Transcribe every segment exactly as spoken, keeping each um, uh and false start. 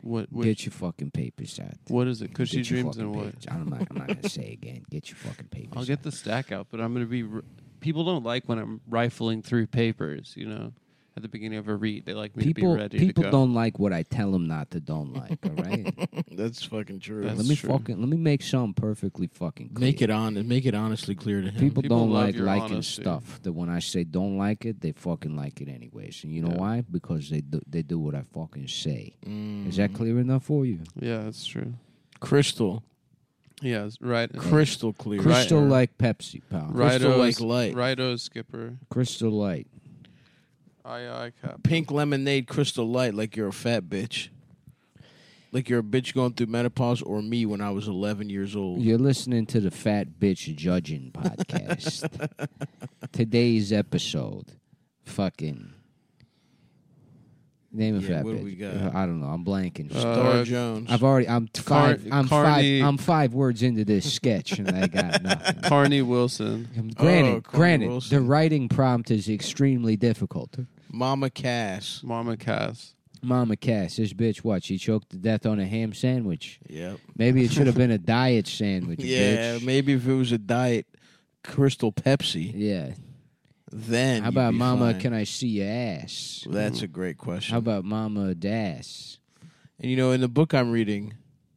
What? What Get your fucking papers out. What is it? Cushy Get your Dreams fucking and what? papers. I'm not. I'm not gonna say again. Get your fucking papers. I'll get out. the stack out, but I'm gonna be. R- People don't like when I'm rifling through papers. You know, at the beginning of a read, they like me People. to be ready People to go. don't like what I tell them not to. Don't like. All right. That's fucking true. That's let me true. fucking. Let me make something perfectly fucking clear. Make it on. Make it honestly clear to him. People, People don't love like your liking honesty. stuff that when I say don't like it, they fucking like it anyways. And you know Yeah. why? Because they do, they do what I fucking say. Mm. Is that clear enough for you? Yeah, that's true. Crystal? Yeah, it's right. Crystal clear. Crystal Right. like Pepsi, pal. Crystal Righto's, like light. Righto's skipper. Crystal Light. Aye, aye, cap. Pink lemonade, crystal light, like you're a fat bitch. Like you're a bitch going through menopause, or me when I was eleven years old. You're listening to the Fat Bitch Judging podcast. Today's episode, fucking name of Yeah, Fat what do Bitch. we got? Uh, I don't know. I'm blanking. Uh, Star Jones. I've already. I'm Car- five. I'm Carney- five. I'm five words into this sketch, and I got nothing. Carney Wilson. Um, Granted, Oh, Carney granted, Wilson. the writing prompt is extremely difficult. Mama Cass. Mama Cass. Mama Cass, this bitch, what? She choked to death on a ham sandwich. Yep. Maybe it should have been a diet sandwich. Yeah, bitch. maybe if it was a diet Crystal Pepsi, Yeah. then How you'd about be Mama? fine. Can I see your ass? That's a great question. How about Mama Das? And you know, in the book I'm reading,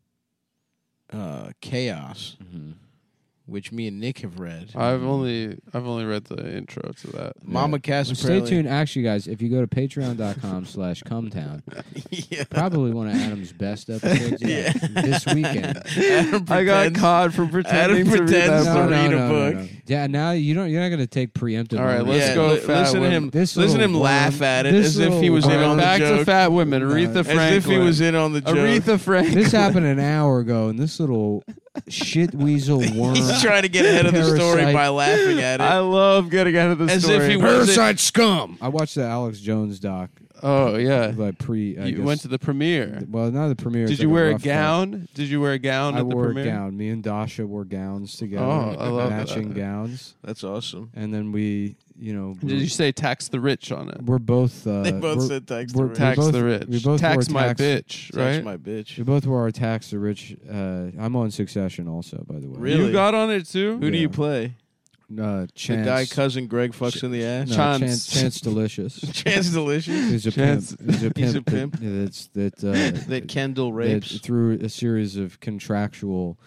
uh, Chaos, Mm-hmm. which me and Nick have read. I've only I've only read the intro to that. Mama Cass. Well, stay apparently- tuned. Actually, guys, if you go to patreon.com slash cumtown, yeah. probably one of Adam's best episodes yet. This weekend. Adam I got pretends- caught for pretending Adam to read pretends that to book. read a book. Yeah, now you don't. You're not going to take preemptive. All right, on let's this. yeah, go li- fat listen to women. him. This listen to him little laugh worm- at it this as if he little was in All right, on the back joke. to fat women. Aretha as Franklin. if he was in on the joke. Aretha Franklin. This happened an hour ago, and this little shit weasel worm. He's trying to get ahead of the story Parasite. by laughing at it. I love getting out of the As story. if he was- Parasite scum. I watched the Alex Jones doc. Oh yeah. Like pre. I You guess- went to the premiere. Well, not the premiere. Did it's you like wear a rough cut. gown? Did you wear a gown I at the wore premiere? a gown. Me and Dasha wore gowns together. Oh, I love matching that. gowns, That's awesome. and then we, you know, Did you say tax the rich on it? we're both. Uh, They both we're- said tax we're- the rich. Tax we both, the rich. We both tax wore my tax, bitch, Tax right? my bitch. We both wore our tax the rich. Uh, I'm on Succession also, by the way. Really? You got on it too? Who do Yeah. you play? Uh, Chance. The guy cousin Greg fucks in the ass? No, Chance. Chance. Chance Delicious. Chance Delicious? He's a Chance- pimp. He's a pimp. He's a pimp. That, that's that. Uh, That Kendall that rapes? through a series of contractual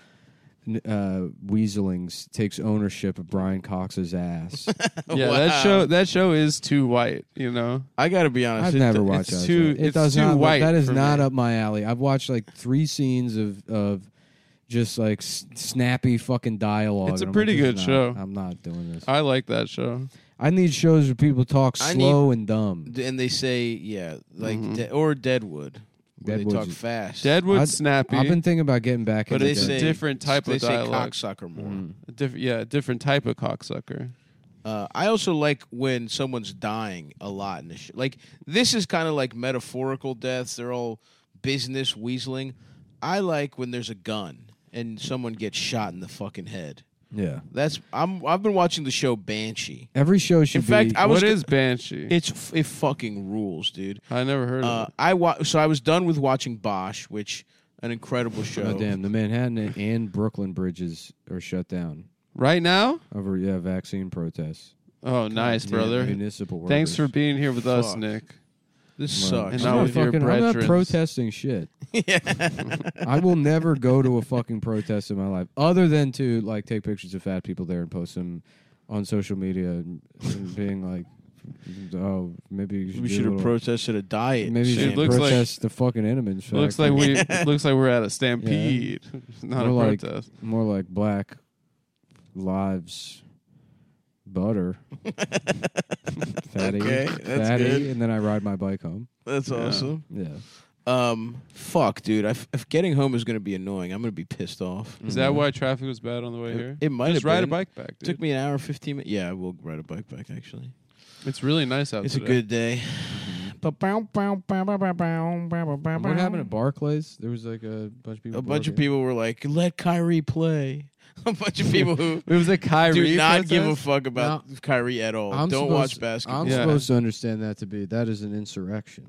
uh, weaselings takes ownership of Brian Cox's ass. Yeah, Wow. that show that show is too white, you know. I gotta be honest. I've it- never it's watched that. too- show. It it's does too not. look- white that is for not me. up my alley. I've watched like three scenes of of just like s- snappy fucking dialogue. It's a and I'm pretty like, good this is show. not- I'm not doing this. I like that show. I need shows where people talk I slow and dumb. And they say, yeah, like, Mhm. de- or Deadwood. Where they Deadwood's- talk fast. Deadwood's I'd- snappy. I've been thinking about getting back But into they it's a say different type they of say dialogue. cocksucker more. Mm. A diff- yeah, a different type of cocksucker. Uh, I also like when someone's dying a lot in the show. Like, this is kind of like metaphorical deaths. They're all business weaseling. I like when there's a gun and someone gets shot in the fucking head. Yeah. That's I'm. I've been watching the show Banshee. Every show should In fact, be. I was What is Banshee? It's f- it fucking rules, dude. I never heard Uh, of it. I wa- so I was done with watching Bosch, which an incredible show. oh damn! The Manhattan and Brooklyn bridges are shut down Right now? over yeah vaccine protests. Oh, nice, Yeah, brother. Municipal workers. Thanks for being here with us, Fuck. Nick. This Well, sucks. And I'm now not with your fucking. I'm not brethrens. protesting shit. yeah. I will never go to a fucking protest in my life, other than to like take pictures of fat people there and post them on social media and, and being like, "Oh, maybe you should We do should a have little- protested a diet. Maybe you Shit, should Sam. looks like- protest the fucking Enemans." Looks factory. like we looks like we're at a stampede, not More a like- protest. more like Black Lives Butter. Fatty, Okay, that's fatty, good. and then I ride my bike home. That's Yeah. awesome. Yeah, Um, fuck, dude. I f- if getting home is going to be annoying, I'm going to be pissed off. Is that why traffic was bad on the way It- here? it might Just have ride a been. bike back, dude. Took me an hour, fifteen minutes. Yeah, I will ride a bike back. Actually, It's really nice out it's today. a good day. What happened at Barclays? There was like a bunch of people. A bunch of barking. people were like, "Let Kyrie play." A bunch of people who It was a Kyrie do not protest? give a fuck about Kyrie at all. I'm Don't supposed- watch basketball. I'm Yeah. supposed to understand that to be that is an insurrection.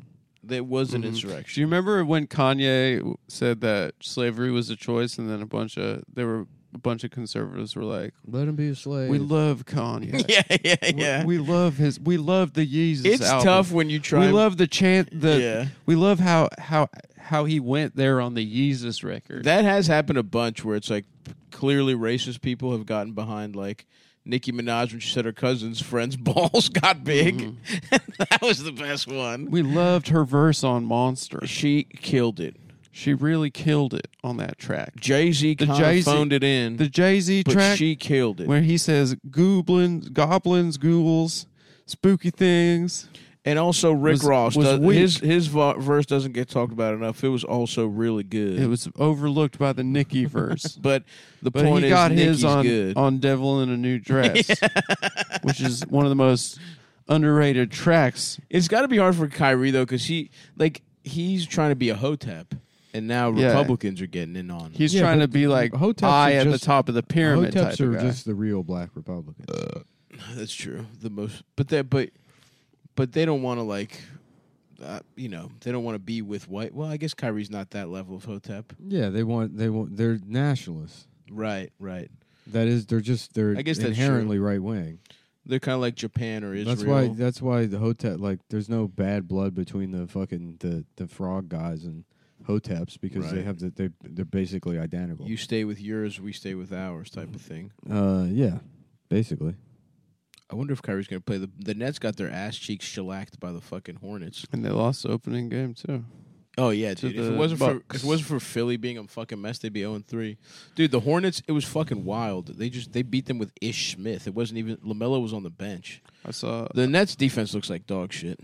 There was an Mhm. insurrection. Do you remember when Kanye said that slavery was a choice, and then a bunch of there were a bunch of conservatives were like, Let him be a slave. "We love Kanye. yeah, yeah, We- yeah. We, love his. We love the Yeezus it's album. tough when you try. We love the chant. The Yeah. we love how how how he went there on the Yeezus record. That has happened a bunch where it's like clearly racist people have gotten behind like Nicki Minaj when she said her cousin's friend's balls got big. Mhm. That was the best one. We loved her verse on Monster. She killed it. She really killed it on that track. Jay Z The kind of Jay-Z phoned it in, The Jay Z but track she killed it. where he says goblins, goblins, ghouls, spooky things. And also Rick was- Ross, was does, weak. his his vo- verse doesn't get talked about enough. It was also really good. It was overlooked by the Nicki verse. but the But point he is, got Nicki's his on, good. on Devil in a New Dress, which is one of the most underrated tracks. It's got to be hard for Kyrie though, because he like he's trying to be a hotep, and now Yeah. Republicans are getting in on. him. He's Yeah, trying to but be like Hoteps I are at the just- top of the pyramid Hoteps type are of guy. just the real black Republicans. That's true. The most, but they but but they don't want to like, uh, you know, they don't want to be with white. Well, I guess Kyrie's not that level of hotep. Yeah, they want they want they're nationalists. Right, right. That is, they're just they're I guess that's inherently right wing. They're kind of like Japan or Israel. That's why that's why the Hotep, like there's no bad blood between the fucking the, the frog guys and Hoteps because they Right. have the, they they're basically identical. you stay with yours, we stay with ours, type of thing. uh yeah, basically. I wonder if Kyrie's going to play. The the Nets got their ass cheeks shellacked by the fucking Hornets. and they lost the opening game too. Oh yeah, To dude. If it the wasn't for Bucks. if it wasn't for Philly being a fucking mess, they'd be zero and three. Dude, the Hornets, it was fucking wild. They just they beat them with Ish Smith. It wasn't even LaMelo was on the bench. I saw The Nets defense looks like dog shit.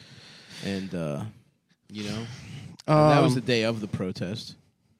And uh you know, um, that was the day of the protest.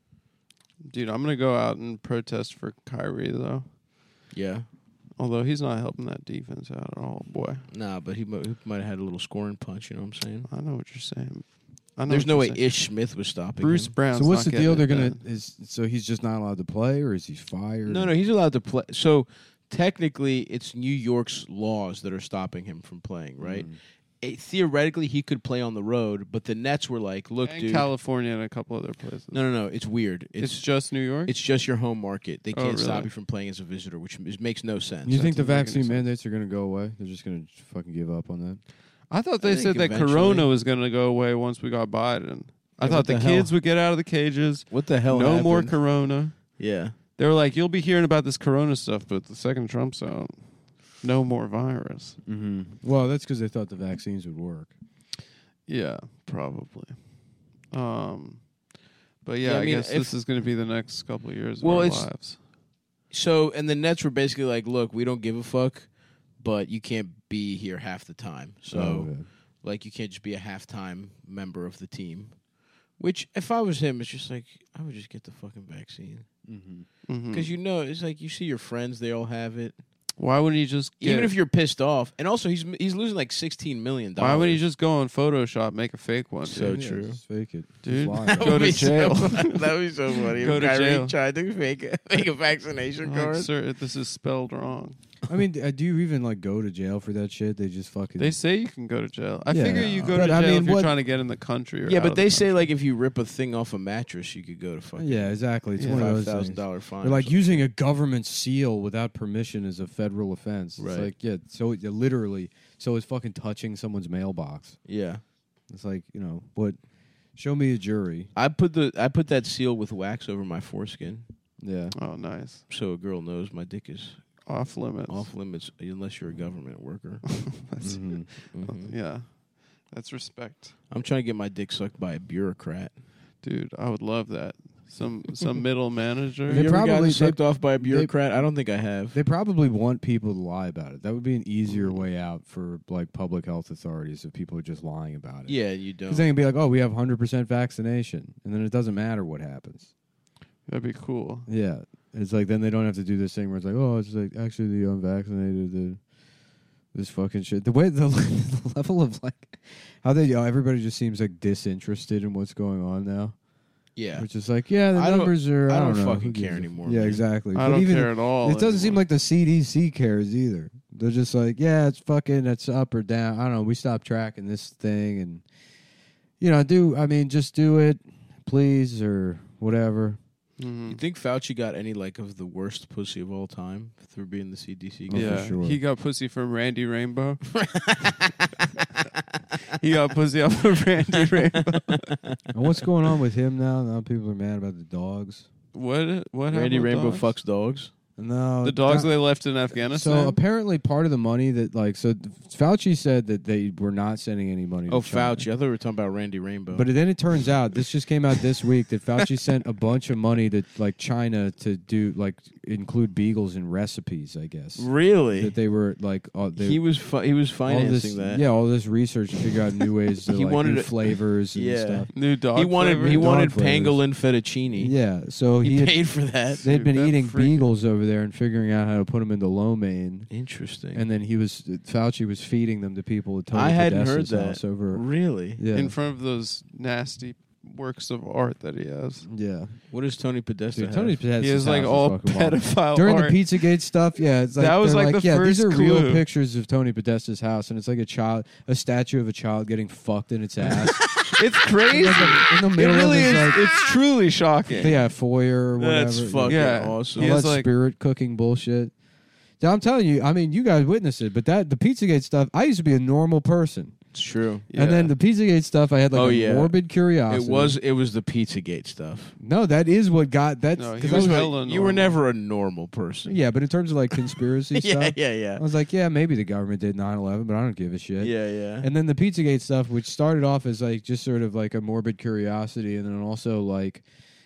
dude. I'm gonna go out and protest for Kyrie though. Yeah. Although he's not helping that defense out at all, boy. Nah, but he, mo- he might have had a little scoring punch, you know what I'm saying? I know what you're saying. I know There's what no you're way saying. Ish Smith was stopping Bruce him. Brown's So what's not the deal? They're getting gonna it is so he's just not allowed to play, or is he fired? No, no, he's allowed to play. So technically, it's New York's laws that are stopping him from playing, right? Mm. It, theoretically, he could play on the road, but the Nets were like, "Look, And dude, California and a couple other places. no, no, no, it's weird. it's, It's just New York. it's just your home market. They Oh, can't stop really? you from playing as a visitor, which is, makes no sense." You think the doesn't make any vaccine sense. mandates are gonna go away? They're just gonna fucking give up on that. I thought I they think said that eventually- Corona was going to go away once we got Biden. I Yeah, thought what the, the kids hell? would get out of the cages. What the hell? No more happened? Corona. Yeah, They were like, you'll be hearing about this Corona stuff, but the second Trump's out, no more virus. Mm-hmm. Well, that's because they thought the vaccines would work. Yeah, probably. Um, but yeah, Yeah, I I, mean, guess if- this is going to be the next couple of years of Well, our it's- lives. So, and the Nets were basically like, "Look, we don't give a fuck, but you can't be here half the time. So, Oh, yeah. like, you can't just be a halftime member of the team." Which, if I was him, it's just like I would just get the fucking vaccine Mm-hmm. Mhm. because you know it's like you see your friends; they all have it. Why wouldn't he just get, Even if you're pissed off, and also he's he's losing like sixteen million dollars. why would he just go on Photoshop, make a fake one? So dude? Yeah, true. just fake it, Dude. Just lie That about Go would to be jail. So fun. That would be so funny. Go if to Kyrie jail. tried to fake a, make a vaccination Like, card. sir, this is spelled wrong. it. I mean, uh, do you even like go to jail for that shit? They just fucking. They say you can go to jail. I Yeah, figure you go but to I jail mean, if you're what- trying to get in the country. Or Yeah, out but of they the say country. like if you rip a thing off a mattress, you could go to fucking yeah, exactly. It's Yeah. one of five those thousand things. dollar fine. They're like using a government seal without permission is a federal offense. It's Right. like, yeah, so it, literally, so it's fucking touching someone's mailbox. yeah. It's like, you know, what? Show me a jury. I put the I put that seal with wax over my foreskin, Yeah. Oh, nice. so a girl knows my dick is Off limits. off limits unless you're a government worker. That's, Mhm. Mhm. Yeah, that's respect, I'm trying to get my dick sucked by a bureaucrat. dude. I would love that. Some some middle manager. They Have you ever probably- gotten they- sucked off by a bureaucrat? I don't think I have. They probably want people to lie about it. That would be an easier way out for like public health authorities if people are just lying about it. Yeah, you don't. Because they can be like, oh, we have one hundred percent vaccination. And then it doesn't matter what happens. That'd be cool. Yeah. It's like, then they don't have to do this thing where it's like, oh, it's like actually the unvaccinated, the, this fucking shit. The way, the, the level of like, how they, oh, everybody just seems like disinterested in what's going on now. yeah. Which is like, yeah, the I don't- numbers are, I I don't, don't know. fucking Who gives care a- anymore, Yeah, man. exactly. I But don't even, care at all. it doesn't seem anymore. like the C D C cares either. They're just like, yeah, it's fucking, it's up or down. I don't know. We stopped tracking this thing, and you know, do I mean just do it, please, or whatever. Mhm. You think Fauci got any like of the worst pussy of all time through being the C D C guy? Oh, for Yeah, sure. he got pussy from Randy Rainbow. He got pussy off of Randy Rainbow. And what's going on with him now? Now people are mad about the dogs. What? What? Randy happened with Rainbow dogs? fucks dogs. No, The dogs that- they left in Afghanistan. So apparently, part of the money that like so Fauci said that they were not sending any money. Oh, to China. Fauci. I thought we were talking about Randy Rainbow. But then it turns out this just came out this week that Fauci sent a bunch of money to like China to do like include beagles in recipes. I guess really, that they were like uh, they, he was fi- he was all financing this, that. Yeah, all this research to figure out new ways to He like wanted new it- flavors and Yeah. stuff. New dog. he wanted flavor? he Dog wanted flavors. pangolin fettuccine. Yeah, so he, he had, paid for that. they'd been Dude, that eating freak- beagles over there and figuring out how to put them into lo mein. Interesting. And then he was Fauci was feeding them to people at Tony I hadn't Podesta's heard that. house over. really, Yeah, in front of those nasty works of art that he has. yeah. what does Tony Podesta Dude, have? Tony Podesta's He has like house is all fucking wild. pedophile During art. the Pizzagate stuff, yeah, it's like That was they're like the yeah, these first are real clue. pictures of Tony Podesta's house, and it's like a child, a statue of a child getting fucked in its ass. It's crazy. in, the, in the It middle really of is. this, like, It's truly shocking. yeah, foyer or whatever. That's fucking Yeah. awesome. He all has, that like- spirit cooking bullshit. Now, I'm telling you, I mean, you guys witnessed it, but that the Pizzagate stuff, I used to be a normal person, It's true. and then the Pizzagate stuff, I had like Oh, a yeah. morbid curiosity. It was it was the Pizzagate stuff. no, that is what got that's No, he 'cause was I was- hella You were normal. never a normal person. yeah, but in terms of like conspiracy yeah, stuff, yeah, I yeah, was like, yeah, maybe the government did nine eleven, but I don't give a shit. yeah, yeah. And then the Pizzagate stuff, which started off as like just sort of like a morbid curiosity, and then also like,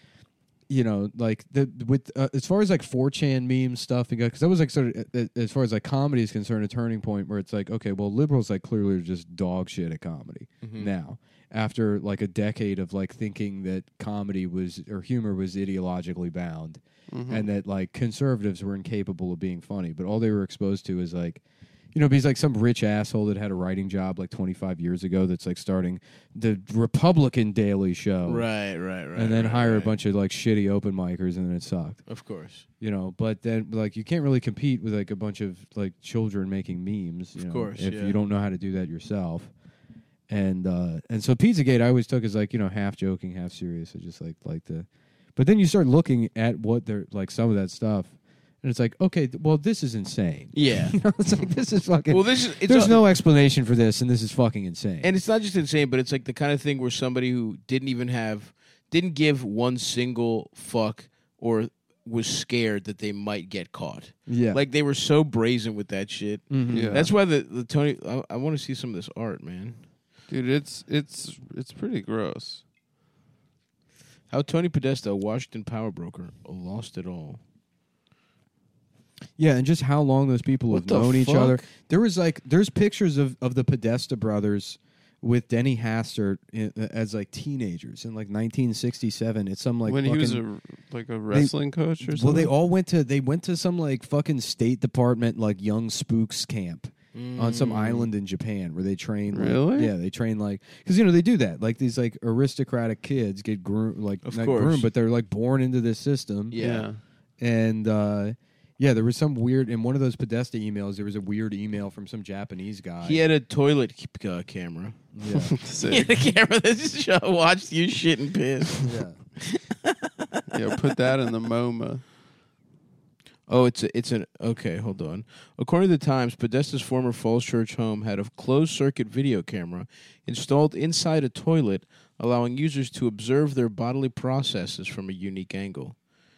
you know, like the with uh, as far as like four chan meme stuff, because that was like sort of uh, as far as like comedy is concerned, a turning point where it's like, okay, well, liberals like clearly are just dog shit at comedy Mhm. now. After like a decade of like thinking that comedy was or humor was ideologically bound, Mhm. and that like conservatives were incapable of being funny, but all they were exposed to is like, you know, he's like some rich asshole that had a writing job like twenty-five years ago that's like starting the Republican Daily Show, Right, right, right. and then right, hire right. a bunch of like shitty open micers, and then it sucked, Of course, you know. But then like you can't really compete with like a bunch of like children making memes, you Of know, course, if yeah. you don't know how to do that yourself. And uh, and so Pizzagate I always took as like, you know, half joking, half serious. I just like like the, but then you start looking at what they're like some of that stuff, and it's like, okay, th- well, this is insane. yeah. You know, it's like this is fucking. Well, this is it's there's a- no explanation for this, and this is fucking insane. and it's not just insane, but it's like the kind of thing where somebody who didn't even have, didn't give one single fuck or was scared that they might get caught. yeah, Like they were so brazen with that shit. Mhm. Yeah. That's why the the Tony. I, I want to see some of this art, man. Dude, it's it's it's pretty gross. How Tony Podesta, a Washington power broker, lost it all. yeah, and just how long those people What have the known each other. fuck? There was like there's pictures of of the Podesta brothers with Denny Hastert in, as like teenagers in like nineteen sixty-seven. It's some like when he was fucking- a like a wrestling coach or something. well, they all went to they went to some like fucking State Department like young spooks camp on some Mm. island in Japan where they train. Like, Really? yeah, they train like because you know they do that. Like these like aristocratic kids get groomed, like Of not course. groomed, but they're like born into this system. Yeah. And uh, yeah, there was some weird in one of those Podesta emails. There was a weird email from some Japanese guy. He had a toilet uh, camera. yeah, He Sick. had a camera that just show, watched you shit and piss. yeah. Yeah, put that in the MoMA. Oh, it's a, it's an okay. Hold on. According to the Times, Podesta's former Falls Church home had a closed-circuit video camera installed inside a toilet, allowing users to observe their bodily processes from a unique angle.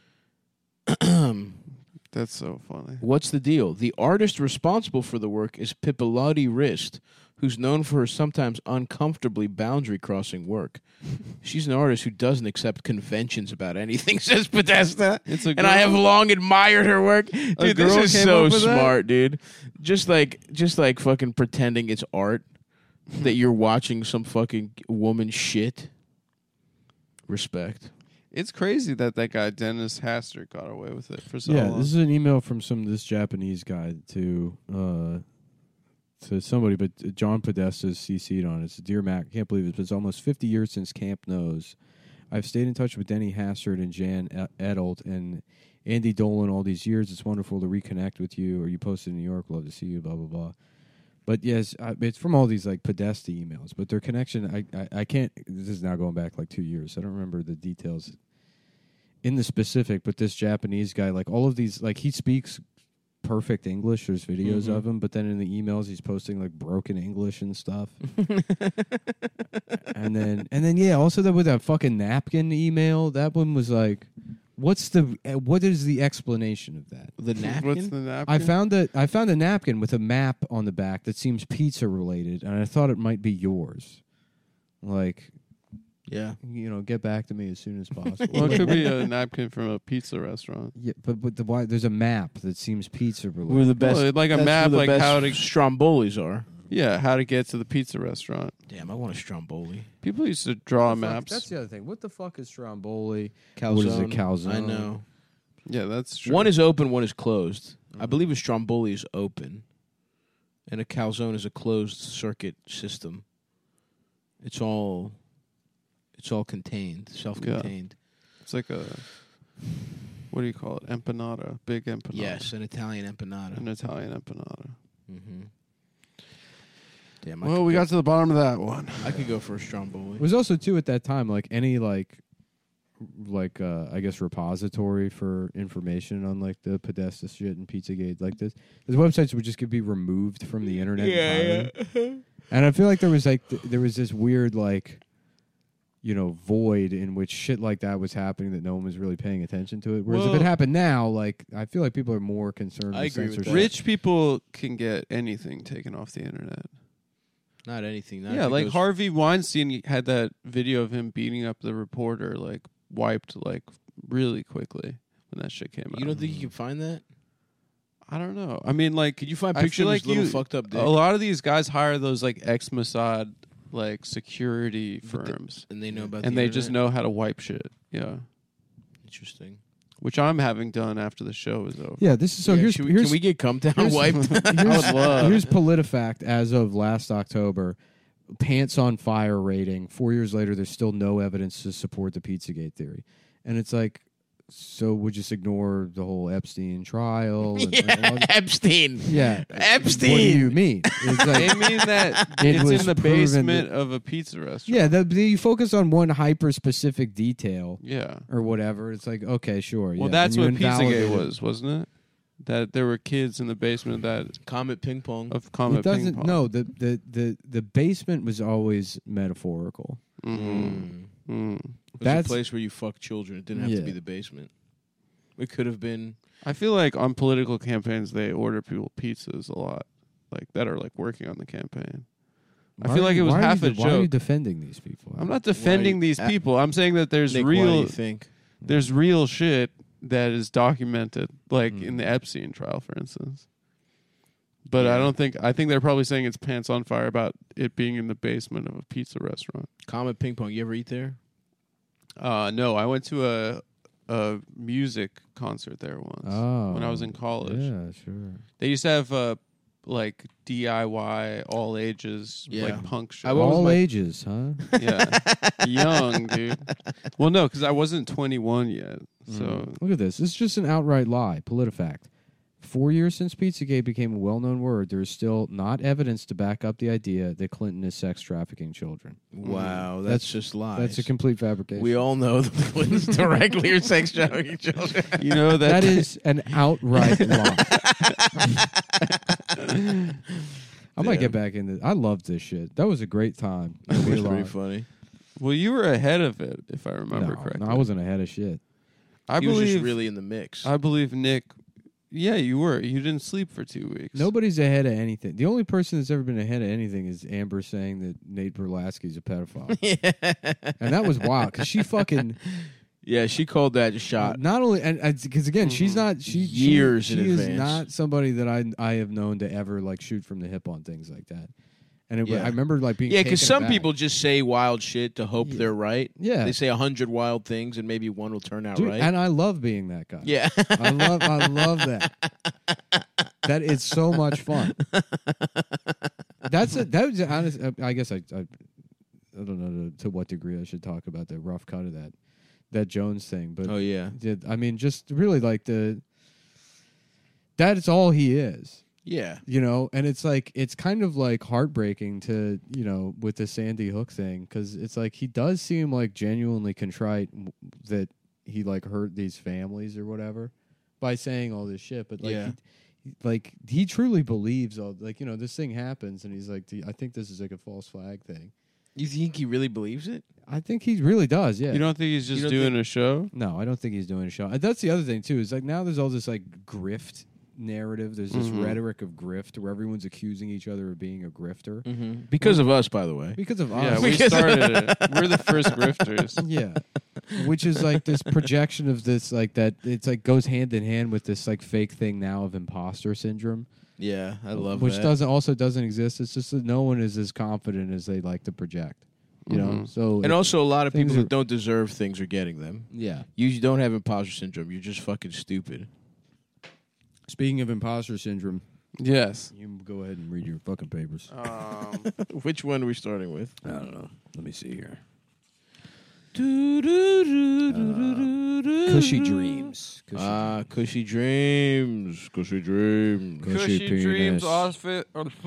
That's so funny. What's the deal? The artist responsible for the work is Pipilati Rist, who's known for her sometimes uncomfortably boundary-crossing work. She's an artist who doesn't accept conventions about anything, says Podesta. It's a And I have girl? long admired her work. Dude, this girl is came so up with that? smart, dude. Just like just like fucking pretending it's art that you're watching some fucking woman shit. Respect. It's crazy that that guy Dennis Hastert got away with it for so yeah, long. this is an email from some this Japanese guy to uh, to somebody, but John Podesta is C C'd on it. It's Dear Mac, I can't believe it, but it's almost fifty years since Camp Knows. I've stayed in touch with Denny Hastert and Jan Edelt and Andy Dolan all these years. It's wonderful to reconnect with you, or you posted in New York. Love to see you, blah, blah, blah. But yes, I, it's from all these like Podesta emails. But their connection, I, I, I can't. This is now going back like two years. I don't remember the details in the specific. But this Japanese guy, like all of these, like he speaks perfect English. There's videos Mhm. of him, but then in the emails he's posting like broken English and stuff. and then and then yeah, also that with that fucking napkin email, that one was like, what's the uh, what is the explanation of that? The napkin. What's the napkin? I found a I found a napkin with a map on the back that seems pizza related, and I thought it might be yours. Like, yeah. you know, get back to me as soon as possible. Well, it could be a napkin from a pizza restaurant. Yeah, but but the why there's a map that seems pizza related. We're the best. Well, like a that's map, where the like best how to- Strombolis are. Yeah, how to get to the pizza restaurant. Damn, I want a Stromboli. People used to draw What the fuck- maps. That's the other thing. What the fuck is Stromboli? Calzone. What is it, calzone? I know. Yeah, that's true. One is open, one is closed. I Mhm. believe a Stromboli is open, and a calzone is a closed circuit system. It's all, it's all contained, self-contained. It's like a, what do you call it? Empanada, big empanada. Yes, an Italian empanada. An Italian empanada. Mm-hmm. Damn, I Well, could we go, got to the bottom of that one. I could go for a Stromboli. It was also too at that time like any like like uh I guess repository for information on like the Podesta shit and Pizzagate like this. These websites would just get be removed from the internet entirely. And I feel like there was like th- there was this weird like you know void in which shit like that was happening that no one was really paying attention to it. Whereas Well- if it happened now, like I feel like people are more concerned I with agree with censorship. that. Rich people can get anything taken off the internet. Not anything. Not yeah, if it like goes- Harvey Weinstein had that video of him beating up the reporter, like wiped like really quickly when that shit came out. You don't think you can find that? I don't know. I mean, like, Could you find I pictures feel of like his little you- fucked up dick? a lot of these guys hire those like ex Mossad like security But the- firms, and they know about and the they just internet? know how to wipe shit. Yeah, Interesting. which I'm having done after the show is over. Yeah, this is so Yeah, here's should we, here's can we get come down here's- wiped? I would love. Here's PolitiFact as of last October. Pants on fire rating. Four years later, there's still no evidence to support the Pizzagate theory. And it's like, so we just ignore the whole Epstein trial? And, and all yeah, that- Epstein. yeah. Epstein. What do you mean? It's They like, mean that It it's was in the proven basement that- of a pizza restaurant. yeah, the, the, you focus on one hyper specific detail yeah. or whatever. It's like, okay, sure. Well, yeah. that's And what you Pizzagate invalidate it. was, wasn't it? That there were kids in the basement of that Comet ping pong. of Comet It doesn't. Ping Pong. No, the, the the the basement was always metaphorical. Mm. Mm. It was That's- a place where you fuck children. It didn't have to Yeah. be the basement. It could have been. I feel like on political campaigns they order people pizzas a lot, like that are like working on the campaign. I Why feel are like you- it was why are half you a de- Why are you joke. defending these people? I'm not defending Why- these uh, people. I'm saying that there's Nick, why do real you think? there's real shit that is documented, like in Mm. the Epstein trial, for instance. But I Yeah. don't think I think they're probably saying it's pants on fire about it being in the basement of a pizza restaurant. Comet ping pong. You ever eat there? Uh, no, I went to a a music concert there once Oh, when I was in college. Yeah, sure. They used to have uh, like D I Y all ages Yeah. like punk shows. I What was All my- ages, huh? yeah, young dude. Well, no, because I wasn't twenty-one yet. So Mm. Look at this. This is just an outright lie. PolitiFact. Four years since Pizzagate became a well-known word, there is still not evidence to back up the idea that Clinton is sex trafficking children. Wow, that's, That's- just lies. That's a complete fabrication. we all know that the Clintons directly are sex trafficking children. you know that that is an outright lie. I might Yeah. get back into. I loved this shit. That was a great time. to be That's pretty alive. funny. Well, you were ahead of it, if I remember no, correctly. no, I wasn't ahead of shit. I he was believe just really in the mix. I believe Nick. Yeah, you were. You didn't sleep for two weeks. Nobody's ahead of anything. The only person that's ever been ahead of anything is Amber saying that Nate Berlasky's a pedophile, and that was wild because she fucking yeah, she called that shot. not only and because again she's not she Years she, in she is advance. not somebody that I I have known to ever like shoot from the hip on things like that. And it, Yeah. I remember like being Yeah, because taken some aback. people just say wild shit to hope Yeah. they're right. yeah, They say a hundred wild things and maybe one will turn out Dude, right. and I love being that guy. yeah. I love I love that. That is so much fun. That's a, that was honest. I guess I, I I don't know to, to what degree I should talk about the rough cut of that that Jones thing, but oh yeah. did I mean just really like the that is all he is. Yeah. You know, and it's like it's kind of like heartbreaking to, you know, with the Sandy Hook thing, because it's like he does seem like genuinely contrite w- that he like hurt these families or whatever by saying all this shit, but like Yeah. he, he- like he truly believes all, like, you know, this thing happens and he's like, "Do- I think this is like a false flag thing. You think he really believes it? I think he really does. Yeah. You don't think he's just don't doing think- a show? No, I don't think he's doing a show. Uh, That's the other thing too. Is like now there's all this like grift narrative. There's this Mhm. rhetoric of grift where everyone's accusing each other of being a grifter Mm-hmm. Because of us, by the way. because of Yeah, us. we started it. We're the first grifters. Yeah, which is like this projection of this, like that. It's like goes hand in hand with this like fake thing now of imposter syndrome. Yeah, I love which that. doesn't also doesn't exist. It's just that no one is as confident as they like to project. You know, Mhm. so And it- also, a lot of things people are- that don't deserve things are getting them. yeah. You don't have imposter syndrome. You're just fucking stupid. Speaking of imposter syndrome, Yes. you can go ahead and read your fucking papers. Um, Which one are we starting with? I don't know. Let me see here. Cushy Cushy dreams. Cushy Ah, cushy dreams. Cushy dreams. Cushy penis. outfit.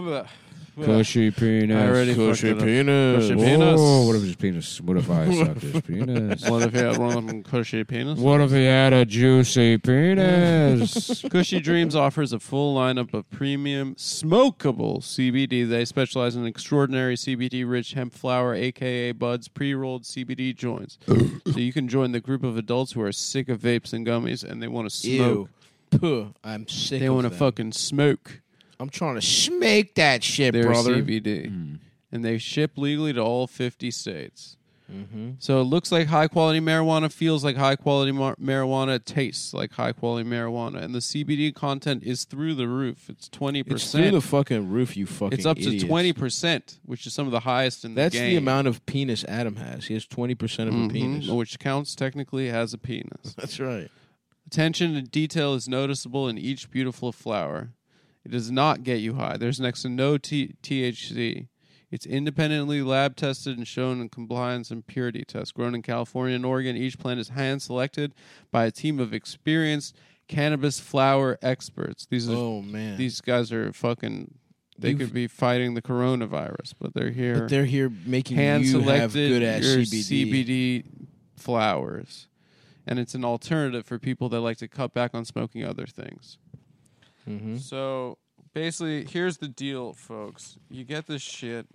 Cushy penis. I already Cushy fucked it up. penis. Cushy penis. Oh, what if his penis? What if I sucked his penis? What if he had one of them cushy penis? What if he had a juicy penis? Cushy Dreams offers a full lineup of premium smokable C B D. They specialize in extraordinary C B D-rich hemp flower, a k a. Bud's pre-rolled C B D joints. So you can join the group of adults who are sick of vapes and gummies, and they want to smoke. Ew. Puh, I'm sick They of want to them. fucking smoke I'm trying to smake that shit, their brother. C B D. Hmm. And they ship legally to all fifty states. Mm-hmm. So it looks like high-quality marijuana, feels like high-quality mar- marijuana, it tastes like high-quality marijuana. And the C B D content is through the roof. It's twenty percent. It's through the fucking roof, you fucking It's up idiots. to twenty percent, which is some of the highest in That's the game. the amount of penis Adam has. He has twenty percent of Mhm, a penis. which counts technically as a penis. That's right. Attention to detail is noticeable in each beautiful flower. It does not get you high. There's next to no T- THC. It's independently lab tested and shown in compliance and purity tests. Grown in California and Oregon, each plant is hand selected by a team of experienced cannabis flower experts. These are Oh man. these guys are fucking. They You've- could be fighting the coronavirus, but they're here. But they're here making hand you have selected good ass your C B D. C B D flowers, and it's an alternative for people that like to cut back on smoking other things. Mm-hmm. So basically, here's the deal, folks. You get this shit.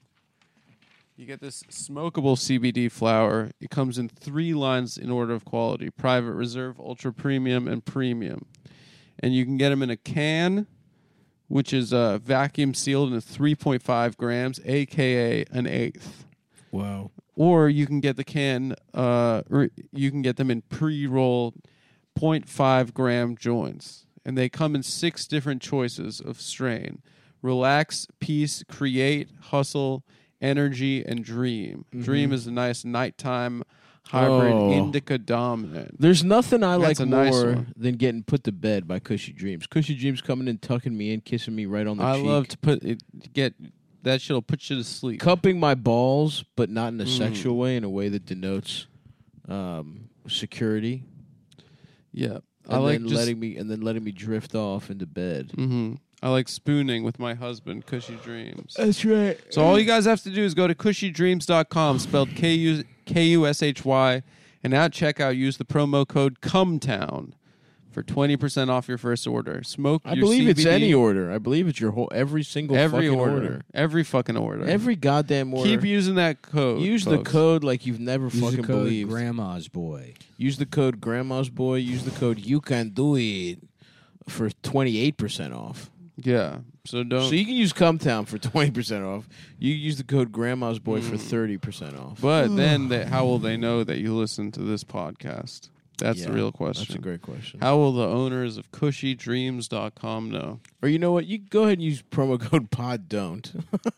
You get this smokable C B D flower. It comes in three lines in order of quality: private, reserve, ultra premium, and premium. And you can get them in a can, which is uh, vacuum sealed in three point five grams, aka an eighth. Wow. Or you can get the can, uh, or you can get them in pre-rolled zero point five gram joints, and they come in six different choices of strain: relax, peace, create, hustle, energy, and dream. Mhm. Dream is a nice nighttime hybrid Oh. indica dominant. There's nothing I That's like a nice more one. than getting put to bed by Cushy Dreams. Cushy Dreams coming in, tucking me in, kissing me right on the I cheek. love to put it. Get that shit'll put you to sleep. cupping my balls, but not in a Mm. sexual way, in a way that denotes um, security. Yeah, And I like then just, letting me and then letting me drift off into bed. hmm I like spooning with my husband. Cushy Dreams. That's right. So all you guys have to do is go to cushy dreams dot com, spelled K U K U S H Y, and at checkout use the promo code CUMTOWN for twenty percent off your first order. Smoke I your believe C B D, it's any order. I believe it's your whole every single every fucking order. order. Every fucking order. Every goddamn order. Keep using that code. Use the folks. code like you've never Use the fucking code believed. Grandma's boy. Use the code Grandma's Boy. Use the code You Can Do It for twenty-eight percent off. Yeah. So don't. So you can use Cumtown for twenty percent off. You can use the code Grandma's Boy for Mm. thirty percent off. but then they, how will they know that you listen to this podcast? That's the Yeah, real question. That's a great question. How will the owners of cushy dreams dot com know? Or you know what? You go ahead and use promo code Pod Don't.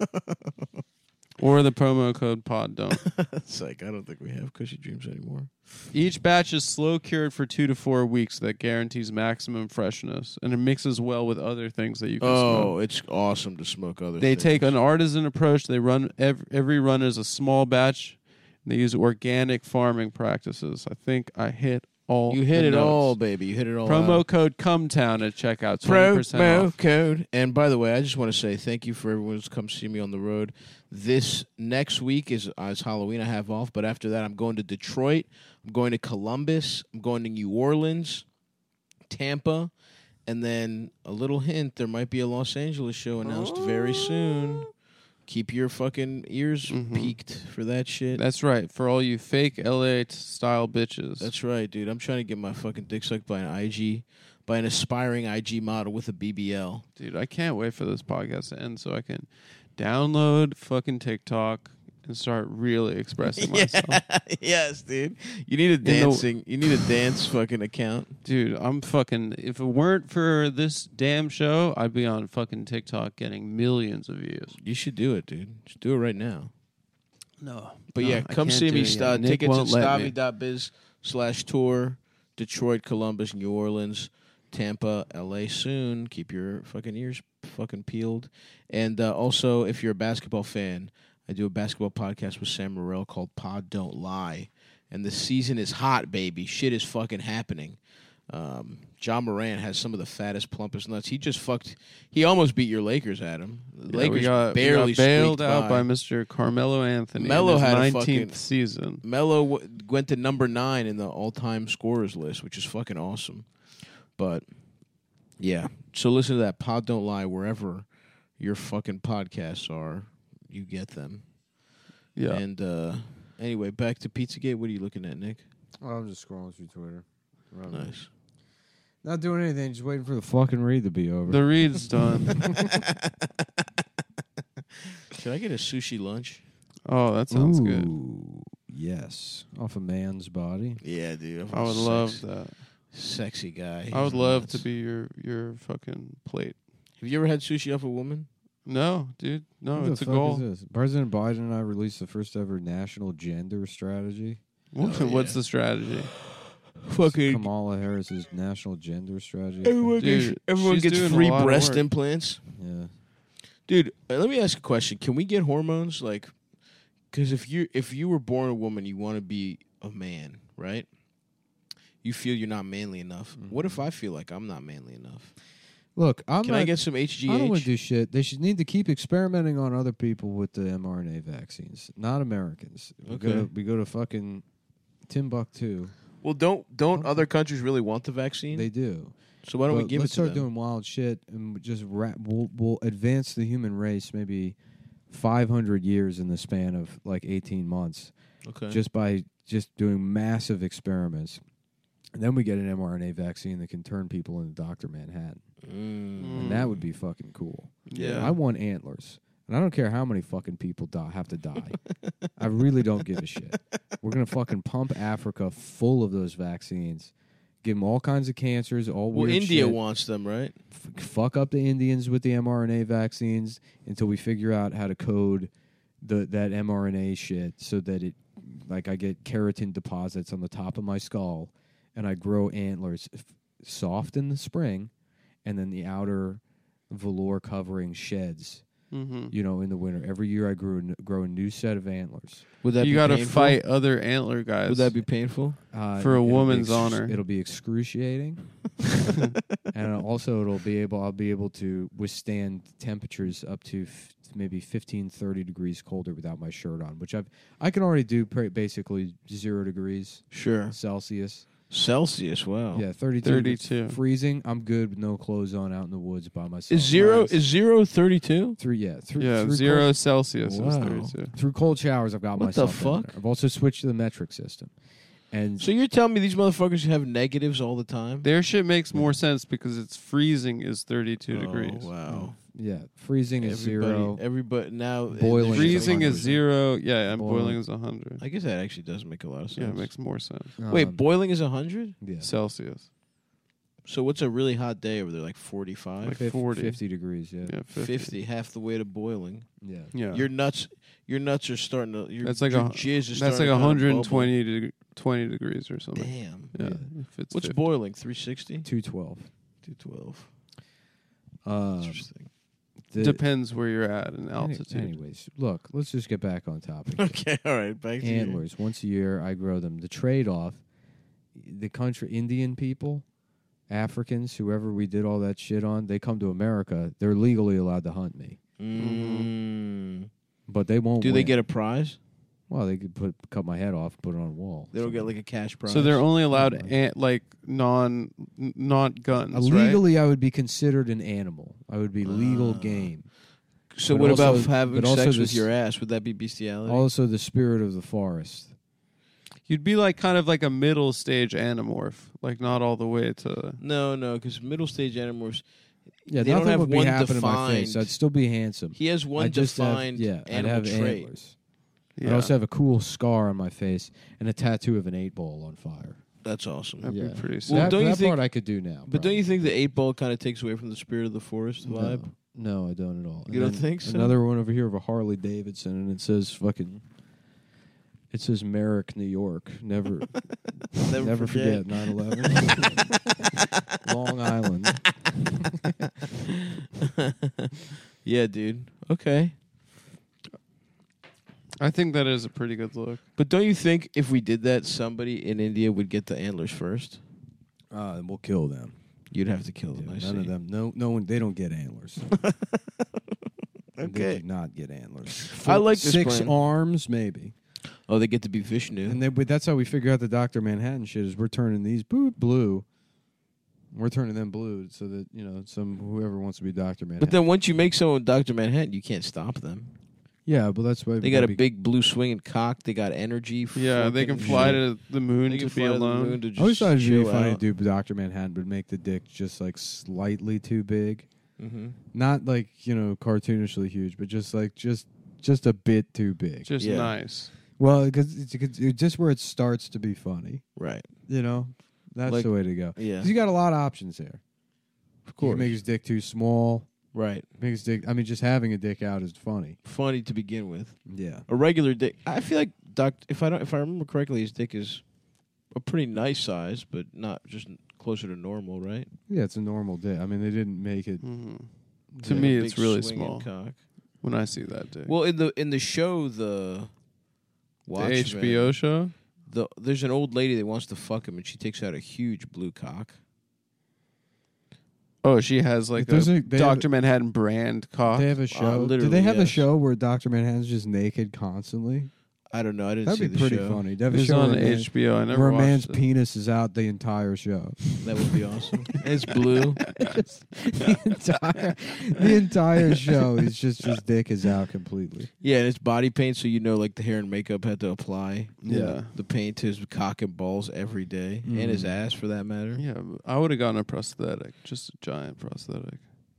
Or the promo code pod don't. It's like I don't think we have Cushy Dreams anymore. Each batch is slow cured for two to four weeks. That guarantees maximum freshness, and it mixes well with other things that you can Oh, smoke. it's awesome to smoke other They things. take an artisan approach. They run every, every run is a small batch. And they use organic farming practices. I think I hit all. You hit the it notes. all, baby. You hit it all. Promo out. code CUMTOWN at checkout. twenty percent Promo off. code. And by the way, I just want to say thank you for everyone who's come see me on the road. This next week is, uh, is Halloween. I have off, but after that, I'm going to Detroit. I'm going to Columbus. I'm going to New Orleans, Tampa, and then a little hint: there might be a Los Angeles show announced Oh. very soon. Keep your fucking ears Mhm. peaked for that shit. That's right. For all you fake L A t- style bitches. That's right, dude. I'm trying to get my fucking dick sucked by an I G, by an aspiring I G model with a B B L. Dude, I can't wait for this podcast to end so I can download fucking TikTok and start really expressing myself. Yes, dude. You need a the- dancing. You need a dance fucking account. Dude, I'm fucking. If it weren't for this damn show, I'd be on fucking TikTok getting millions of views. You should do it, dude. Just do it right now. No. But No, yeah, I come can't see do me. it yet. St- Nick tickets at won't let me. stavy.biz slash tour. Detroit, Columbus, New Orleans, Tampa, L A soon. Keep your fucking ears fucking peeled. And uh, also, if you're a basketball fan, I do a basketball podcast with Sam Morrell called Pod Don't Lie. And the season is hot, baby. Shit is fucking happening. Um, John Moran has some of the fattest, plumpest nuts. He just fucked. He almost beat your Lakers, Adam. The Yeah, Lakers we got, barely we got bailed squeaked out by, by. Mister Carmelo Anthony. Melo in his had a nineteenth fucking- season. Melo w- went to number nine in the all-time scorers list, which is fucking awesome. But yeah, so listen to that Pod Don't Lie wherever your fucking podcasts are. You get them. Yeah. And uh, anyway, back to Pizzagate. What are you looking at, Nick? Oh, I'm just scrolling through Twitter. Right. Nice. Not doing anything, just waiting for the fucking read to be over. The read's done. Should I get a sushi lunch? Oh, that sounds good. Ooh, yes. Off a man's body. Yeah, dude. I would love that. Sexy guy. I would He's love nuts. to be your your fucking plate. Have you ever had sushi off a woman? No, dude. No, What the it's a fuck goal. is this? President Biden and I released the first ever national gender strategy. What- Oh, What's yeah. the strategy? Fucking Kamala Harris's national gender strategy. everyone Dude, gets, everyone she's gets doing a free lot of breast work. implants. Yeah. Dude, uh, let me ask a question. Can we get hormones? Like, because if you if you were born a woman, you want to be a man, right? You feel you're not manly enough. Mhm. What if I feel like I'm not manly enough? Look, I'm Can not, I get some H G H? I don't want to do shit. They should need to keep experimenting on other people with the mRNA vaccines, not Americans. We go Okay. to, we go to fucking Timbuktu. well, don't don't Okay. other countries really want the vaccine? They do. so why don't we But give let's it to start them? doing wild shit and just ra- we'll, we'll advance the human race maybe five hundred years in the span of like eighteen months okay. just by just doing massive experiments. And then we get an mRNA vaccine that can turn people into Doctor Manhattan. Mm. And that would be fucking cool. Yeah. I want antlers. And I don't care how many fucking people die, have to die. I really don't give a shit. We're going to fucking pump Africa full of those vaccines. Give them all kinds of cancers, all Well, weird India shit. wants them, right? F- fuck up the Indians with the mRNA vaccines until we figure out how to code the that mRNA shit so that it, like, I get keratin deposits on the top of my skull and I grow antlers f- soft in the spring and then the outer velour covering sheds, Mm-hmm. you know, in the winter. Every year I grew a n- grow a new set of antlers. Would that You be got to painful? fight other antler guys. Would that be painful? Uh, For a it'll be woman's ex- honor. It'll be excruciating. And also it'll be able I'll be able to withstand temperatures up to f- maybe fifteen, thirty degrees colder without my shirt on, which I've I can already do pra- basically zero degrees Sure. Celsius. Celsius. Wow. Yeah, thirty-two. thirty-two. Freezing. I'm good with no clothes on out in the woods by myself. Is zero Nice. is zero thirty two? through yeah, through Yeah, through zero cold, Celsius is Wow. thirty-two. through cold showers I've got What the myself down fuck? there. I've also switched to the metric system. And So you're telling me these motherfuckers have negatives all the time? Their shit makes more sense because it's freezing is thirty-two Oh, degrees. wow. yeah, freezing is Everybody, zero. Everybody now Boiling is Freezing is one hundred. zero. Yeah, and Boiling. boiling is one hundred. I guess that actually does make a lot of sense. Yeah, it makes more sense. Wait, Um, boiling is one hundred? yeah. Celsius. So what's a really hot day over there? Like forty-five? Like Fif- forty. fifty degrees, yeah. Yeah, fifty. fifty, half the way to boiling. Yeah. Yeah. Your nuts your nuts are starting to your, That's like your a- jizz is That's starting like to kinda one hundred twenty de- twenty degrees or bubble. something. Damn. Yeah. Yeah. If it's What's fifty. boiling? three sixty? two twelve. two twelve. Um, Interesting. the- Depends where you're at in any- altitude. anyways, look, let's just get back on topic. Okay, all right. Back to you. Antlers. Once a year, I grow them. The trade off the country, Indian people, Africans, whoever we did all that shit on, they come to America. They're legally allowed to hunt me, Mm. but they won't. Do they win. get a prize? Well, they could put cut my head off, put it on a wall. They don't get like a cash prize. So they're only allowed Right. an, like non n- not guns, Uh, right? legally, I would be considered an animal. I would be legal Ah. game. So but what about also- having but also sex with this- your ass? Would that be bestiality? Also, the spirit of the forest. You'd be like kind of like a middle stage anamorph, like not all the way to. no, no, because middle stage animals. Yeah, They don't nothing have would be one happening to my face. defined- I'd still be handsome. He has one I'd just defined have, yeah, I'd animal have trait. antlers. Yeah, I'd also have a cool scar on my face and a tattoo of an eight ball on fire. That's awesome. that'd yeah. be pretty sick. Well, that don't you that think- part I could do now. But don't you probably. think the eight ball kind of takes away from the spirit of the forest vibe? No, no, I don't at all. You don't think so? Another one over here of a Harley Davidson, and it says fucking. It says Merrick, New York. Never, Never never forget. forget nine eleven. Long Island. Yeah, dude. Okay. I think that is a pretty good look. But don't you think if we did that, somebody in India would get the antlers first? Uh, and we'll kill them. You'd have to kill them. Yeah, I none see. of them. No, no one. They don't get antlers. They Okay. do not get antlers. I like this six plan. arms, maybe. Oh, they get to be Vishnu. And they, but that's how we figure out the Doctor Manhattan shit. Is we're turning these blue, blue. We're turning them blue so that you know some whoever wants to be Doctor Manhattan. But then once you make someone Doctor Manhattan, you can't stop them. yeah, but that's why They got a big blue swinging cock. They got energy. Yeah, they can fucking fly shit. to the moon They to can be fly to the alone. moon to just I always thought it'd be chill funny out. to do Doctor Manhattan, but make the dick just like slightly too big, Mm-hmm. not like you know cartoonishly huge, but just like just just a bit too big. Just Yeah. nice. Well, because it's, it's it's just where it starts to be funny, Right. you know. That's Like- the way to go. Yeah. Because you got a lot of options there. Of You course. can make his dick too small. Right. Make his dick. I mean, just having a dick out is funny. Funny to begin with. Yeah. A regular dick. I feel like Doc. If I don't, if I remember correctly, his dick is a pretty nice size, but not just closer to normal, right? Yeah, it's a normal dick. I mean, they didn't make it. hmm To Yeah, me, big it's really swinging small Cock. when I see that dick. Well, in the in the show, the the Watchmen, H B O show. The there's an old lady that wants to fuck him, and she takes out a huge blue cock. Oh, she has like There's a, a- they have- Doctor Manhattan brand cock. They have a show. Do literally, they have a yes. show where Doctor Manhattan's just naked constantly? I don't know. I didn't see That'd be the pretty show. funny. To have a It's show on where a man- H B O. I never where a watched man's it. penis is out the entire show. That would be awesome. And it's blue. the entire the entire show is just his dick is out completely. Yeah, and it's body paint, so you know, like the hair and makeup had to apply Yeah. the paint to his cock and balls every day, and his Mhm. ass for that matter. Yeah, but I would have gotten a prosthetic, just a giant prosthetic.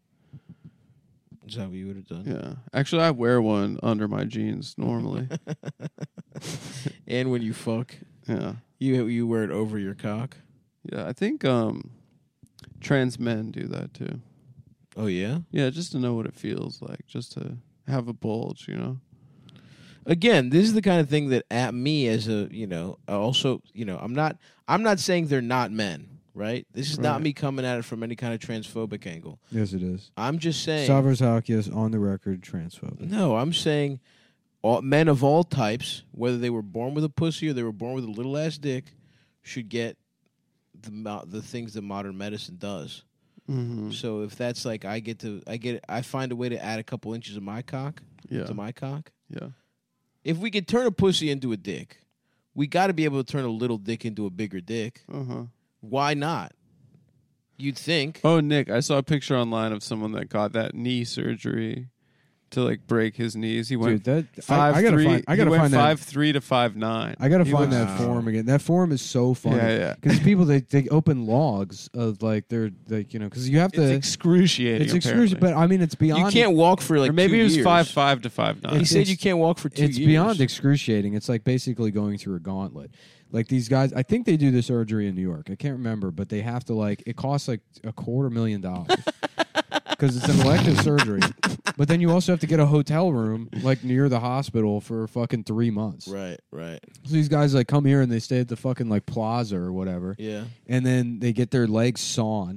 Is that what you would have done? Yeah, actually, I wear one under my jeans normally. And when you fuck, yeah, you you wear it over your cock. yeah. I think um, trans men do that too. Oh yeah. Yeah, just to know what it feels like, just to have a bulge, you know. Again, this is the kind of thing that at me as a you know also you know I'm not I'm not saying they're not men, right? This is not Right. me coming at it from any kind of transphobic angle. Yes, it is. I'm just saying. Stavros Halkias on the record transphobic. No, I'm saying all, men of all types, whether they were born with a pussy or they were born with a little ass dick, should get the mo- the things that modern medicine does. Mm-hmm. So if that's like I get to I get I find a way to add a couple inches of my cock Yeah, to my cock. yeah. If we could turn a pussy into a dick, we got to be able to turn a little dick into a bigger dick. Uh huh. Why not? You'd think. Oh, Nick, I saw a picture online of someone that got that knee surgery to like break his knees. He went Dude, that five I, I gotta three. find. I gotta he went find five that. three to five nine. I gotta He find looks- that form again. That form is so funny. Yeah, yeah. Because people they they open logs of like they're like you know because you have It's to. excruciating. It's excruciating, but I mean it's You beyond. can't walk for like or maybe two it was years. five five to five He nine. It's- said you can't walk for two it's years. beyond excruciating. It's like basically going through a gauntlet. Like these guys, I think they do the surgery in New York. I can't remember, but they have to like it costs like a quarter million dollars because it's an elective surgery. But then you also have to get a hotel room like near the hospital for fucking three months. Right, right. So these guys like come here and they stay at the fucking like plaza or whatever, Yeah. and then they get their legs sawn,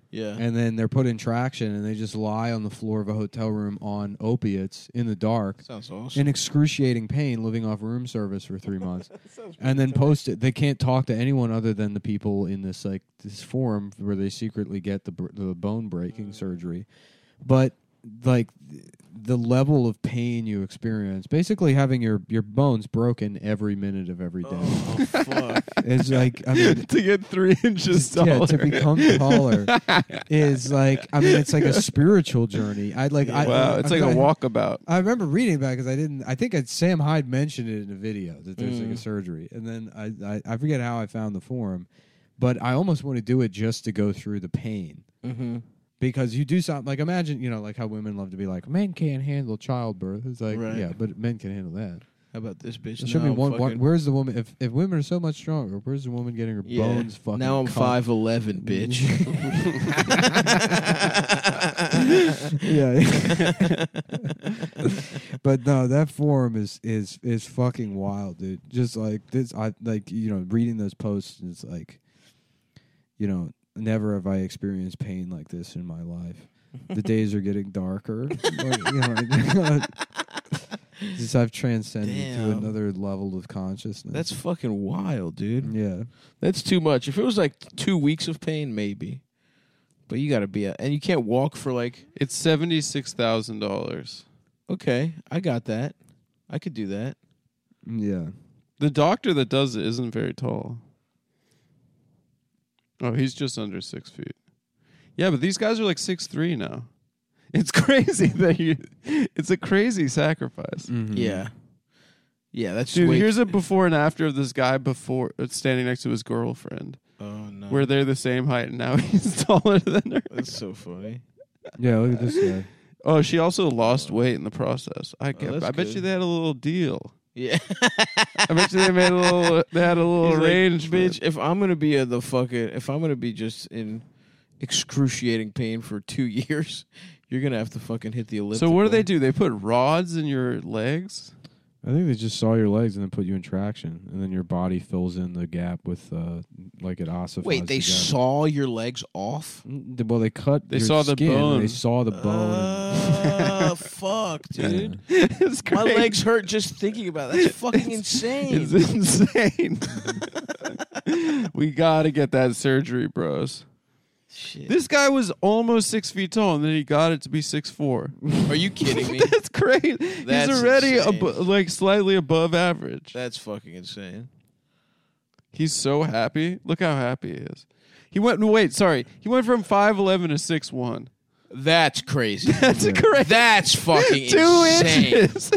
Yeah. and then they're put in traction, and they just lie on the floor of a hotel room on opiates in the dark, Sounds awesome. in excruciating pain, living off room service for three months, and then post it. They can't talk to anyone other than the people in this like this forum where they secretly get the br- the bone breaking surgery, but like the level of pain you experience, basically having your your bones broken every minute of every day, Oh, fuck. is like I mean. to get three inches Yeah, taller. to become taller is like I mean it's like a spiritual journey. I like I, wow, I, it's I, like a I, walkabout. I remember reading about because I didn't. I think I'd, Sam Hyde mentioned it in a video that there's like Mm. a surgery, and then I, I I forget how I found the forum, but I almost want to do it just to go through the pain. Mm-hmm. Because you do something like imagine you know like how women love to be like men can't handle childbirth. It's like Right. yeah, but men can handle that. How about this bitch? There should Now be I'm one, one. fucking- Where's the woman? If if women are so much stronger, where's the woman getting her Yeah. bones fucking? Now I'm cut? five eleven, bitch. Yeah. But no, that forum is is is fucking wild, dude. Just like this, I like you know reading those posts. It's like, you know, never have I experienced pain like this in my life. The days are getting darker. But, you know, just I've transcended to Damn. another level of consciousness. That's fucking wild, dude. yeah. That's too much. If it was like two weeks of pain, maybe. But you got to be a, and you can't walk for like. It's seventy six thousand dollars. Okay, I got that. I could do that. Yeah. The doctor that does it isn't very tall. Oh, he's just under six feet. Yeah, but these guys are like six three now. It's crazy that you. It's a crazy sacrifice. Mhm. Yeah, yeah. That's Dude, way- here's a before and after of this guy before uh, standing next to his girlfriend, Oh no, where they're the same height, and now he's taller than her. that's so funny. Yeah. Look at this guy. Oh, she also lost weight in the process. I get, that's I bet good. you they had a little deal. Yeah, I bet you they made a little. They had a little He's like, arrangement. bitch. If I'm gonna be a, the fucking, if I'm gonna be just in excruciating pain for two years, you're gonna have to fucking hit the elliptical. So what do they do? They put rods in your legs. I think they just saw your legs and then put you in traction, and then your body fills in the gap with uh, like it ossifies. Wait, they together. saw your legs off? Mm, th- Well, they cut. They your saw the skin, and bone. They saw the bone. Uh, fuck, and- dude. It's My great. legs hurt just thinking about it. That's fucking insane. It's insane. We gotta get that surgery, bros. Shit. This guy was almost six feet tall, and then he got it to be six four. Are you kidding me? That's great. That's He's already insane. abo- like slightly above average. That's fucking insane. He's so happy. Look how happy he is. He went. No, wait, sorry. He went from five eleven to six one. That's crazy. That's Yeah. correct. That's fucking Two insane. inches.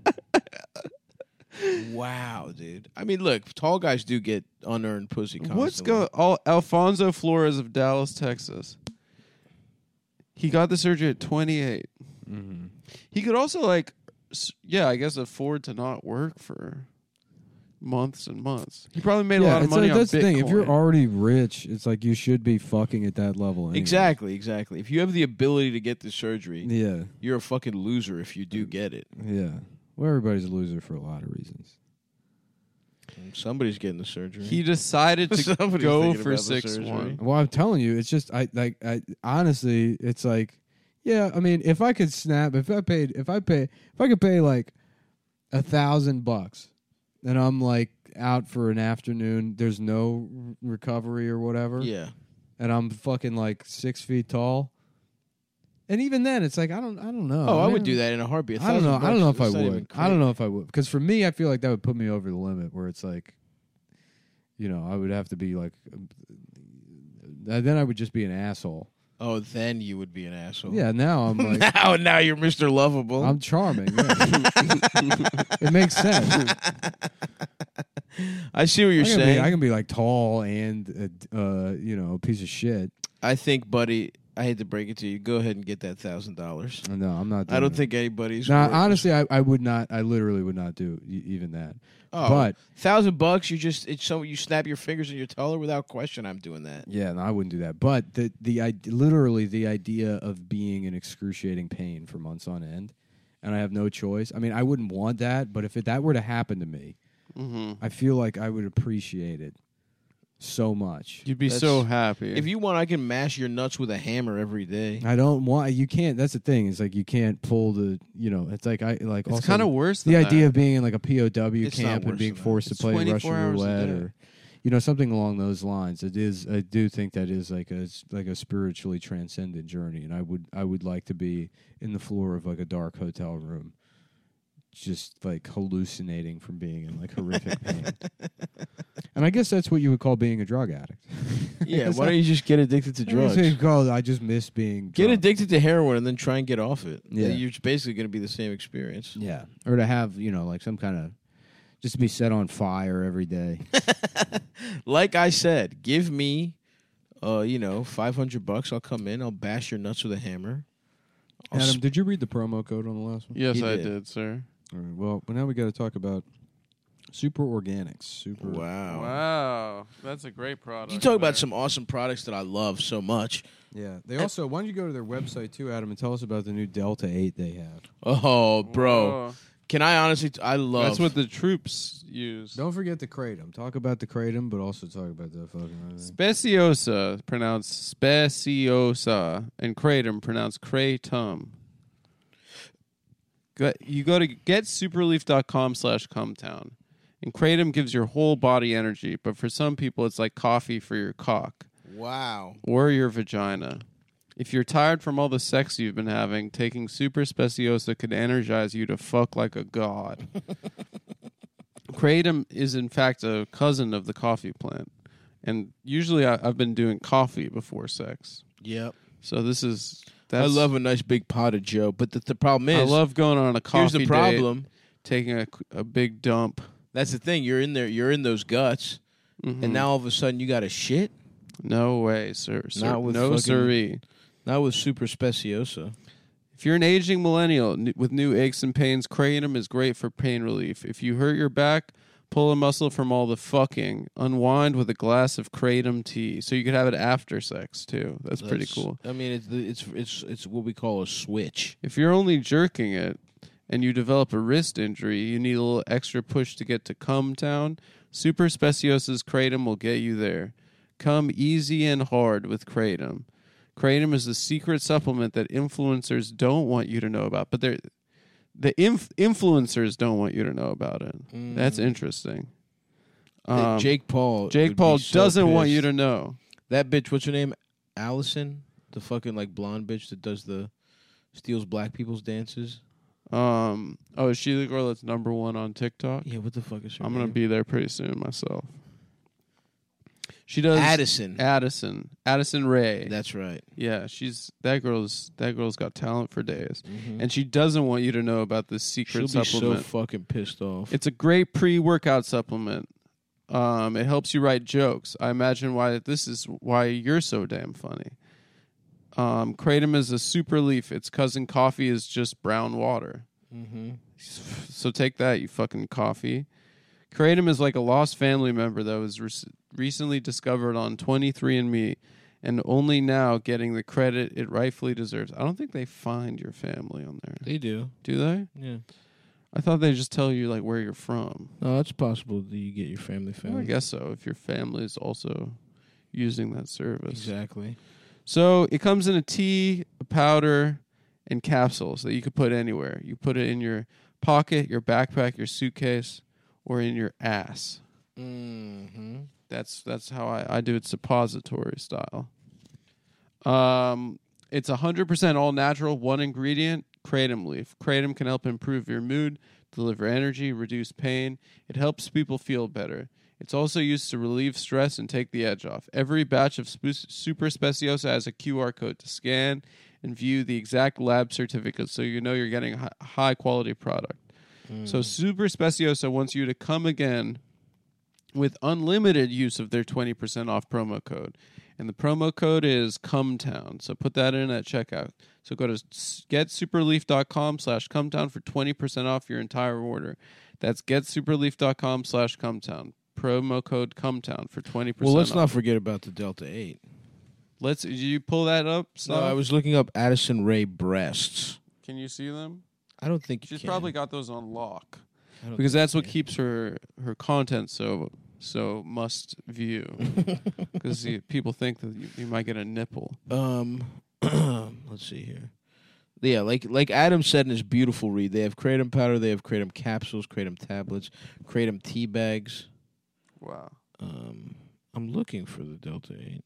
Wow, dude. I mean, look, tall guys do get unearned pussy constantly. What's going? Al- Alfonso Flores of Dallas, Texas. He got the surgery at twenty-eight. Mhm. He could also like, s- yeah, I guess afford to not work for months and months. He probably made a Yeah, lot of it's money like, on that's the thing. If you're Bitcoin. already rich, it's like you should be fucking at that level. Anyway. Exactly, exactly. If you have the ability to get the surgery, Yeah, you're a fucking loser if you do get it. yeah. Well, everybody's a loser for a lot of reasons. Somebody's getting the surgery. He decided to Somebody's go thinking for about the six surgery. one. Well, I'm telling you, it's just I like I honestly, it's like, yeah. I mean, if I could snap, if I paid, if I pay, if I could pay like a thousand bucks, and I'm like out for an afternoon, there's no r- recovery or whatever, yeah. and I'm fucking like six feet tall, and even then, it's like I don't, I don't know. Oh, I man. would do that in a heartbeat. A I don't know. thousand I don't know bucks, if I that's not even would. I crazy. don't know if I would because for me, I feel like that would put me over the limit. Where it's like, you know, I would have to be like, uh, then I would just be an asshole. Oh, then you would be an asshole. Yeah. Now I'm like, now, now you're Mister Lovable. I'm charming. Yeah. It makes sense. I see what you're I can, be, saying. I can be like tall and uh, uh, you know, a piece of shit. I think, buddy, I hate to break it to you. Go ahead and get that thousand dollars. No, I'm not. Doing I don't it. think anybody's. No, worth- honestly, I, I would not. I literally would not do e- even that. Oh, But thousand bucks, you just it's so you snap your fingers and you're taller without question. I'm doing that. yeah, no, I wouldn't do that. But the the I, literally the idea of being in excruciating pain for months on end, and I have no choice. I mean, I wouldn't want that, but if it, that were to happen to me, Mm-hmm. I feel like I would appreciate it so much. You'd be That's- so happy. If you want, I can mash your nuts with a hammer every day. I don't want. You can't. That's the thing. It's like you can't pull the. You know. It's like I like. it's also kind of worse than the idea that. of being in like a P O W It's not camp and worse being than that. forced It's to play Russian twenty-four hours a roulette day. or, you know, something along those lines. It is. I do think that is like a like a spiritually transcendent journey, and I would I would like to be in the floor of like a dark hotel room, just like hallucinating from being in like horrific pain. And I guess that's what you would call being a drug addict. Yeah, It's why don't you just get addicted to I guess drugs? you call it, I just miss being Get drunk. addicted to heroin and then try and get off it. Yeah. You're basically going to be the same experience. Yeah, or to have you know like some kind of just to be set on fire every day. Like I said, give me, uh, you know, five hundred bucks. I'll come in. I'll bash your nuts with a hammer. I'll Adam, sp- did you read the promo code on the last one? Yes, He I did. did, sir. All right. Well, but now we got to talk about Super Organics. Super. wow. Wow, that's a great product. You talk about there. some awesome products that I love so much. Yeah. They also. Why don't you go to their website too, Adam, and tell us about the new Delta Eight they have. Oh, bro. Whoa. Can I honestly? T- I love. That's what the troops use. Don't forget the kratom. Talk about the kratom, but also talk about the fucking. Speciosa, pronounced speciosa, and kratom, pronounced kratom. Go- You go to getsuperleaf.com slash cumtown. And kratom gives your whole body energy, but for some people, it's like coffee for your cock Wow. or your vagina. If you're tired from all the sex you've been having, taking Super Speciosa could energize you to fuck like a god. Kratom is, in fact, a cousin of the coffee plant. And usually I, I've been doing coffee before sex. Yep. So this is... That's, I love a nice big pot of Joe, but the, the problem is, I love going on a coffee here's the date, problem. taking a, a big dump. That's the thing. You're in there. You're in those guts, Mhm. and now all of a sudden you got to shit. No way, sir. sir. Not with no fucking- siree. Not with Super Speciosa. If you're an aging millennial n- with new aches and pains, kratom is great for pain relief. If you hurt your back, pull a muscle from all the fucking. Unwind with a glass of kratom tea. So you could have it after sex, too. That's, pretty That's- cool. I mean, it's the- it's it's it's what we call a switch. If you're only jerking it and you develop a wrist injury, you need a little extra push to get to Cum Town. Super Speciosa's kratom will get you there. Come easy and hard with kratom. Kratom is a secret supplement that influencers don't want you to know about, but they're the inf- influencers don't want you to know about it. That's interesting. Um, Jake Paul. Jake would Paul be so doesn't want pissed. you to know. That bitch. What's her name? Allison, the fucking like blonde bitch that does the steals black people's dances. Um, oh, is she the girl that's number one on TikTok? Yeah. What the fuck is her I'm name? gonna be there pretty soon myself. She does Addison. Addison, Addison Ray. That's right. Yeah, she's that girl's that girl's got talent for days, Mhm. and she doesn't want you to know about this secret She'll be supplement. so fucking pissed off. It's a great pre-workout supplement. Um, it helps you write jokes. I imagine why this is why you're so damn funny. Um, kratom is a super leaf. Its cousin coffee is just brown water. mm-hmm. So take that, you fucking coffee. Kratom is like a lost family member that was re- recently discovered on twenty-three and me and only now getting the credit it rightfully deserves. I don't think they find your family on there. They do. Do they? Yeah. I thought they just tell you like where you're from. No, it's possible that you get your family Well, family. I guess so, if your family is also using that service. Exactly. So it comes in a tea, a powder, and capsules that you could put anywhere. You put it in your pocket, your backpack, your suitcase, or in your ass. Mm-hmm. That's that's how I, I do it suppository style. Um, it's one hundred percent all natural, one ingredient, kratom leaf. Kratom can help improve your mood, deliver energy, reduce pain. It helps people feel better. It's also used to relieve stress and take the edge off. Every batch of Sp- Super Speciosa has a Q R code to scan and view the exact lab certificate so you know you're getting a high quality product. So Super Speciosa wants you to come again with unlimited use of their twenty percent off promo code. And the promo code is CUMTOWN. So put that in at checkout. So go to getsuperleaf.com slash CUMTOWN for twenty percent off your entire order. That's getsuperleaf.com slash CUMTOWN. Promo code CUMTOWN for twenty percent Well, let's off. not forget about the Delta eight. Let's, did you pull that up? No, Sal? I was looking up Addison Ray breasts. Can you see them? I don't think you She's can. probably got those on lock. I don't Because think that's you what can. keeps her her content so so must view because people think that you, you might get a nipple. Um, let's see here. Yeah, like like Adam said in his beautiful read, they have kratom powder, they have kratom capsules, kratom tablets, kratom tea bags. Wow. Um, I'm looking for the Delta eight.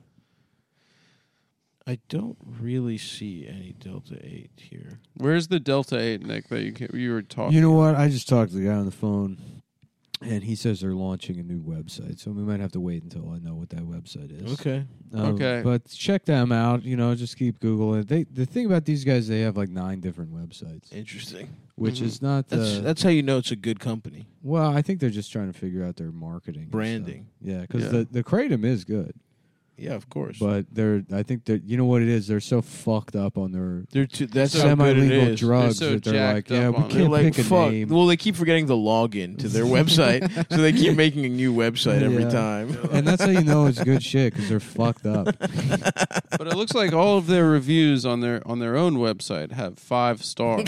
I don't really see any Delta eight here. Where's the Delta eight, Nick, that you can, you were talking You know what? I just talked to the guy on the phone, and he says they're launching a new website, so we might have to wait until I know what that website is. Okay. Um, Okay. But check them out. You know, just keep Googling. They the thing about these guys, they have like nine different websites, Interesting. which Mhm. is not the. That's that's how you know it's a good company. well, I think they're just trying to figure out their marketing, and Branding. stuff. Yeah, because Yeah. the the kratom is good, Yeah, of course. but they're. I think that you know what it is. They're so fucked up on their they're too, that's how good it semi-legal is. drugs They're so that they're like, jacked yeah, up we on it. They're can't like, pick a fuck. name. Well, they keep forgetting to log in to their website, so they keep making a new website every Yeah. time. And that's how you know it's good shit because they're fucked up. But it looks like all of their reviews on their on their own website have five stars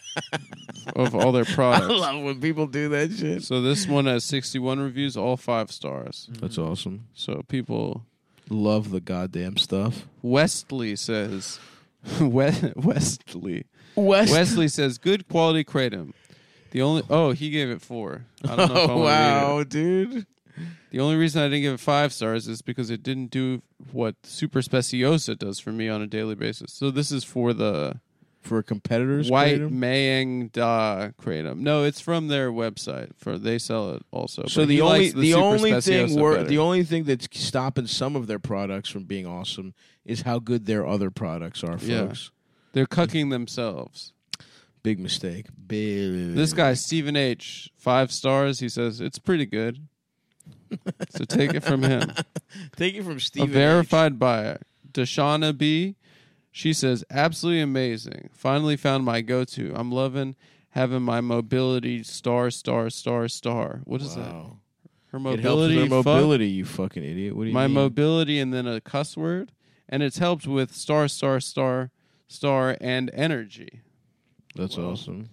of all their I products. love when people do that shit. So this one has sixty-one reviews, all five stars. That's awesome. So people, Love the goddamn stuff. Wesley says, We- Wesley, West. Wesley says, good quality kratom. The only oh he gave it four. I don't know if I Oh, wanna read wow, it. dude. The only reason I didn't give it five stars is because it didn't do what Super Speciosa does for me on a daily basis. So this is for the For competitors, White kratom? Mayang Da kratom. No, it's from their website. For they sell it also. So But the he only likes the, Super only thing Speciosa wor- better. the only thing that's stopping some of their products from being awesome is how good their other products are, Yeah. folks. They're cucking themselves. Big mistake. Big. This guy Stephen H, five stars. He says it's pretty good. So take it from him. Take it from A Steve. verified buyer, Deshauna B. She says absolutely amazing. Finally found my go-to. I'm loving having my mobility star star star star. What is that? Wow. Her It helps with mobility. their fuck? mobility, you fucking idiot. What do you My mean? mobility and then a cuss word, and it's helped with star star star star and energy. That's Wow. awesome.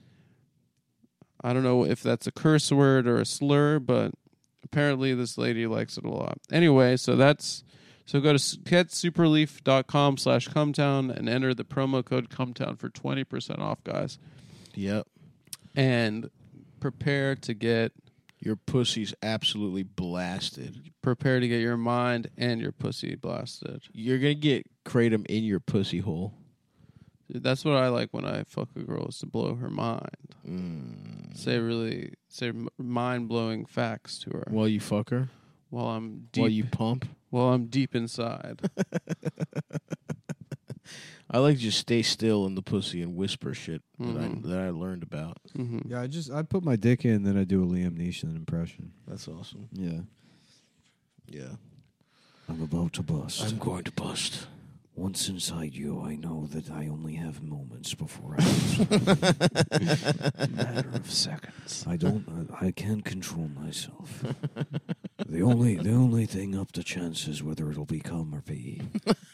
I don't know if that's a curse word or a slur, but apparently this lady likes it a lot. Anyway, so that's so go to get superleaf dot com slash cumtown and enter the promo code cumtown for twenty percent off, guys. Yep. And prepare to get Your pussy's absolutely blasted. prepare to get your mind and your pussy blasted. You're going to get kratom in your pussy hole. Dude, that's what I like when I fuck a girl, is to blow her mind. Mm. Say really say mind blowing facts to her While you fuck her? while I'm deep While you pump? while I'm deep inside. I like to just stay still in the pussy and whisper shit Mhm. that, I, that I learned about. hmm Yeah, I just I put my dick in, then I do a Liam Neeson impression. That's awesome. Yeah. Yeah. I'm about to bust. I'm going to bust. Once inside you, I know that I only have moments before I Matter of seconds. I don't. I, I can't control myself. the only the only thing up to chance is whether it'll be cum or pee.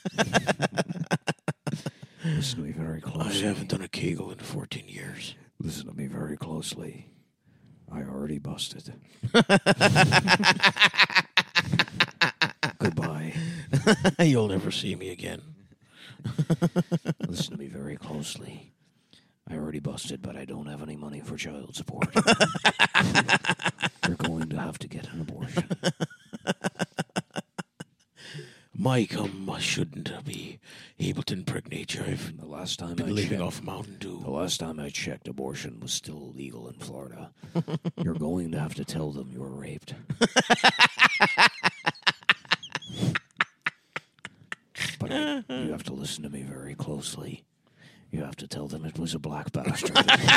Listen to me very closely. done a Kegel in fourteen years. Listen to me very closely. I already busted. Goodbye. You'll never see me again. Listen to me very closely. I already busted, but I don't have any money for child support. You're going to have to get an abortion. My cum shouldn't be able to impregnate you. I've The last time I been living checked, off Mountain Dew. the last time I checked, abortion was still illegal in Florida. You're going to have to tell them you were raped. But I, you have to listen to me very closely. You have to tell them it was a black bastard.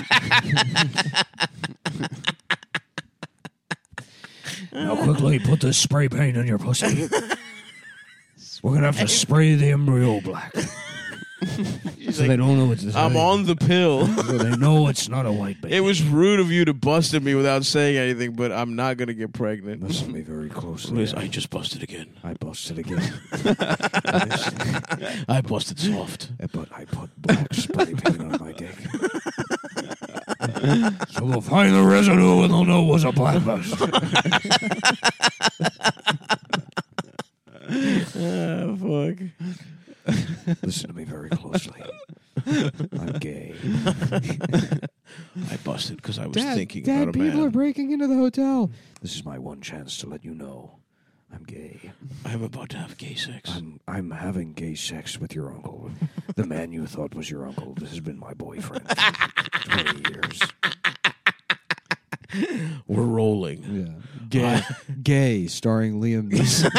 Now quickly put this spray paint on your pussy. We're gonna have to spray the embryo black. So they don't know it's. I'm on the pill. So they know it's not a white baby. It was rude of you to bust at me without saying anything, but I'm not going to get pregnant. Listen to me very closely. Liz, I just busted again. I busted again. I busted soft. But I put black spray paint on my dick. So they'll find the residue and they'll know it was a black bastard. Ah, fuck. Listen to me very closely. I'm gay. I busted because I was Dad, thinking Dad, about a people man. are breaking into the hotel. This is my one chance to let you know I'm gay. I'm about to have gay sex. I'm I'm having gay sex with your uncle. The man you thought was your uncle has been my boyfriend for twenty years. We're rolling. Yeah. Gay, gay, starring Liam Neeson.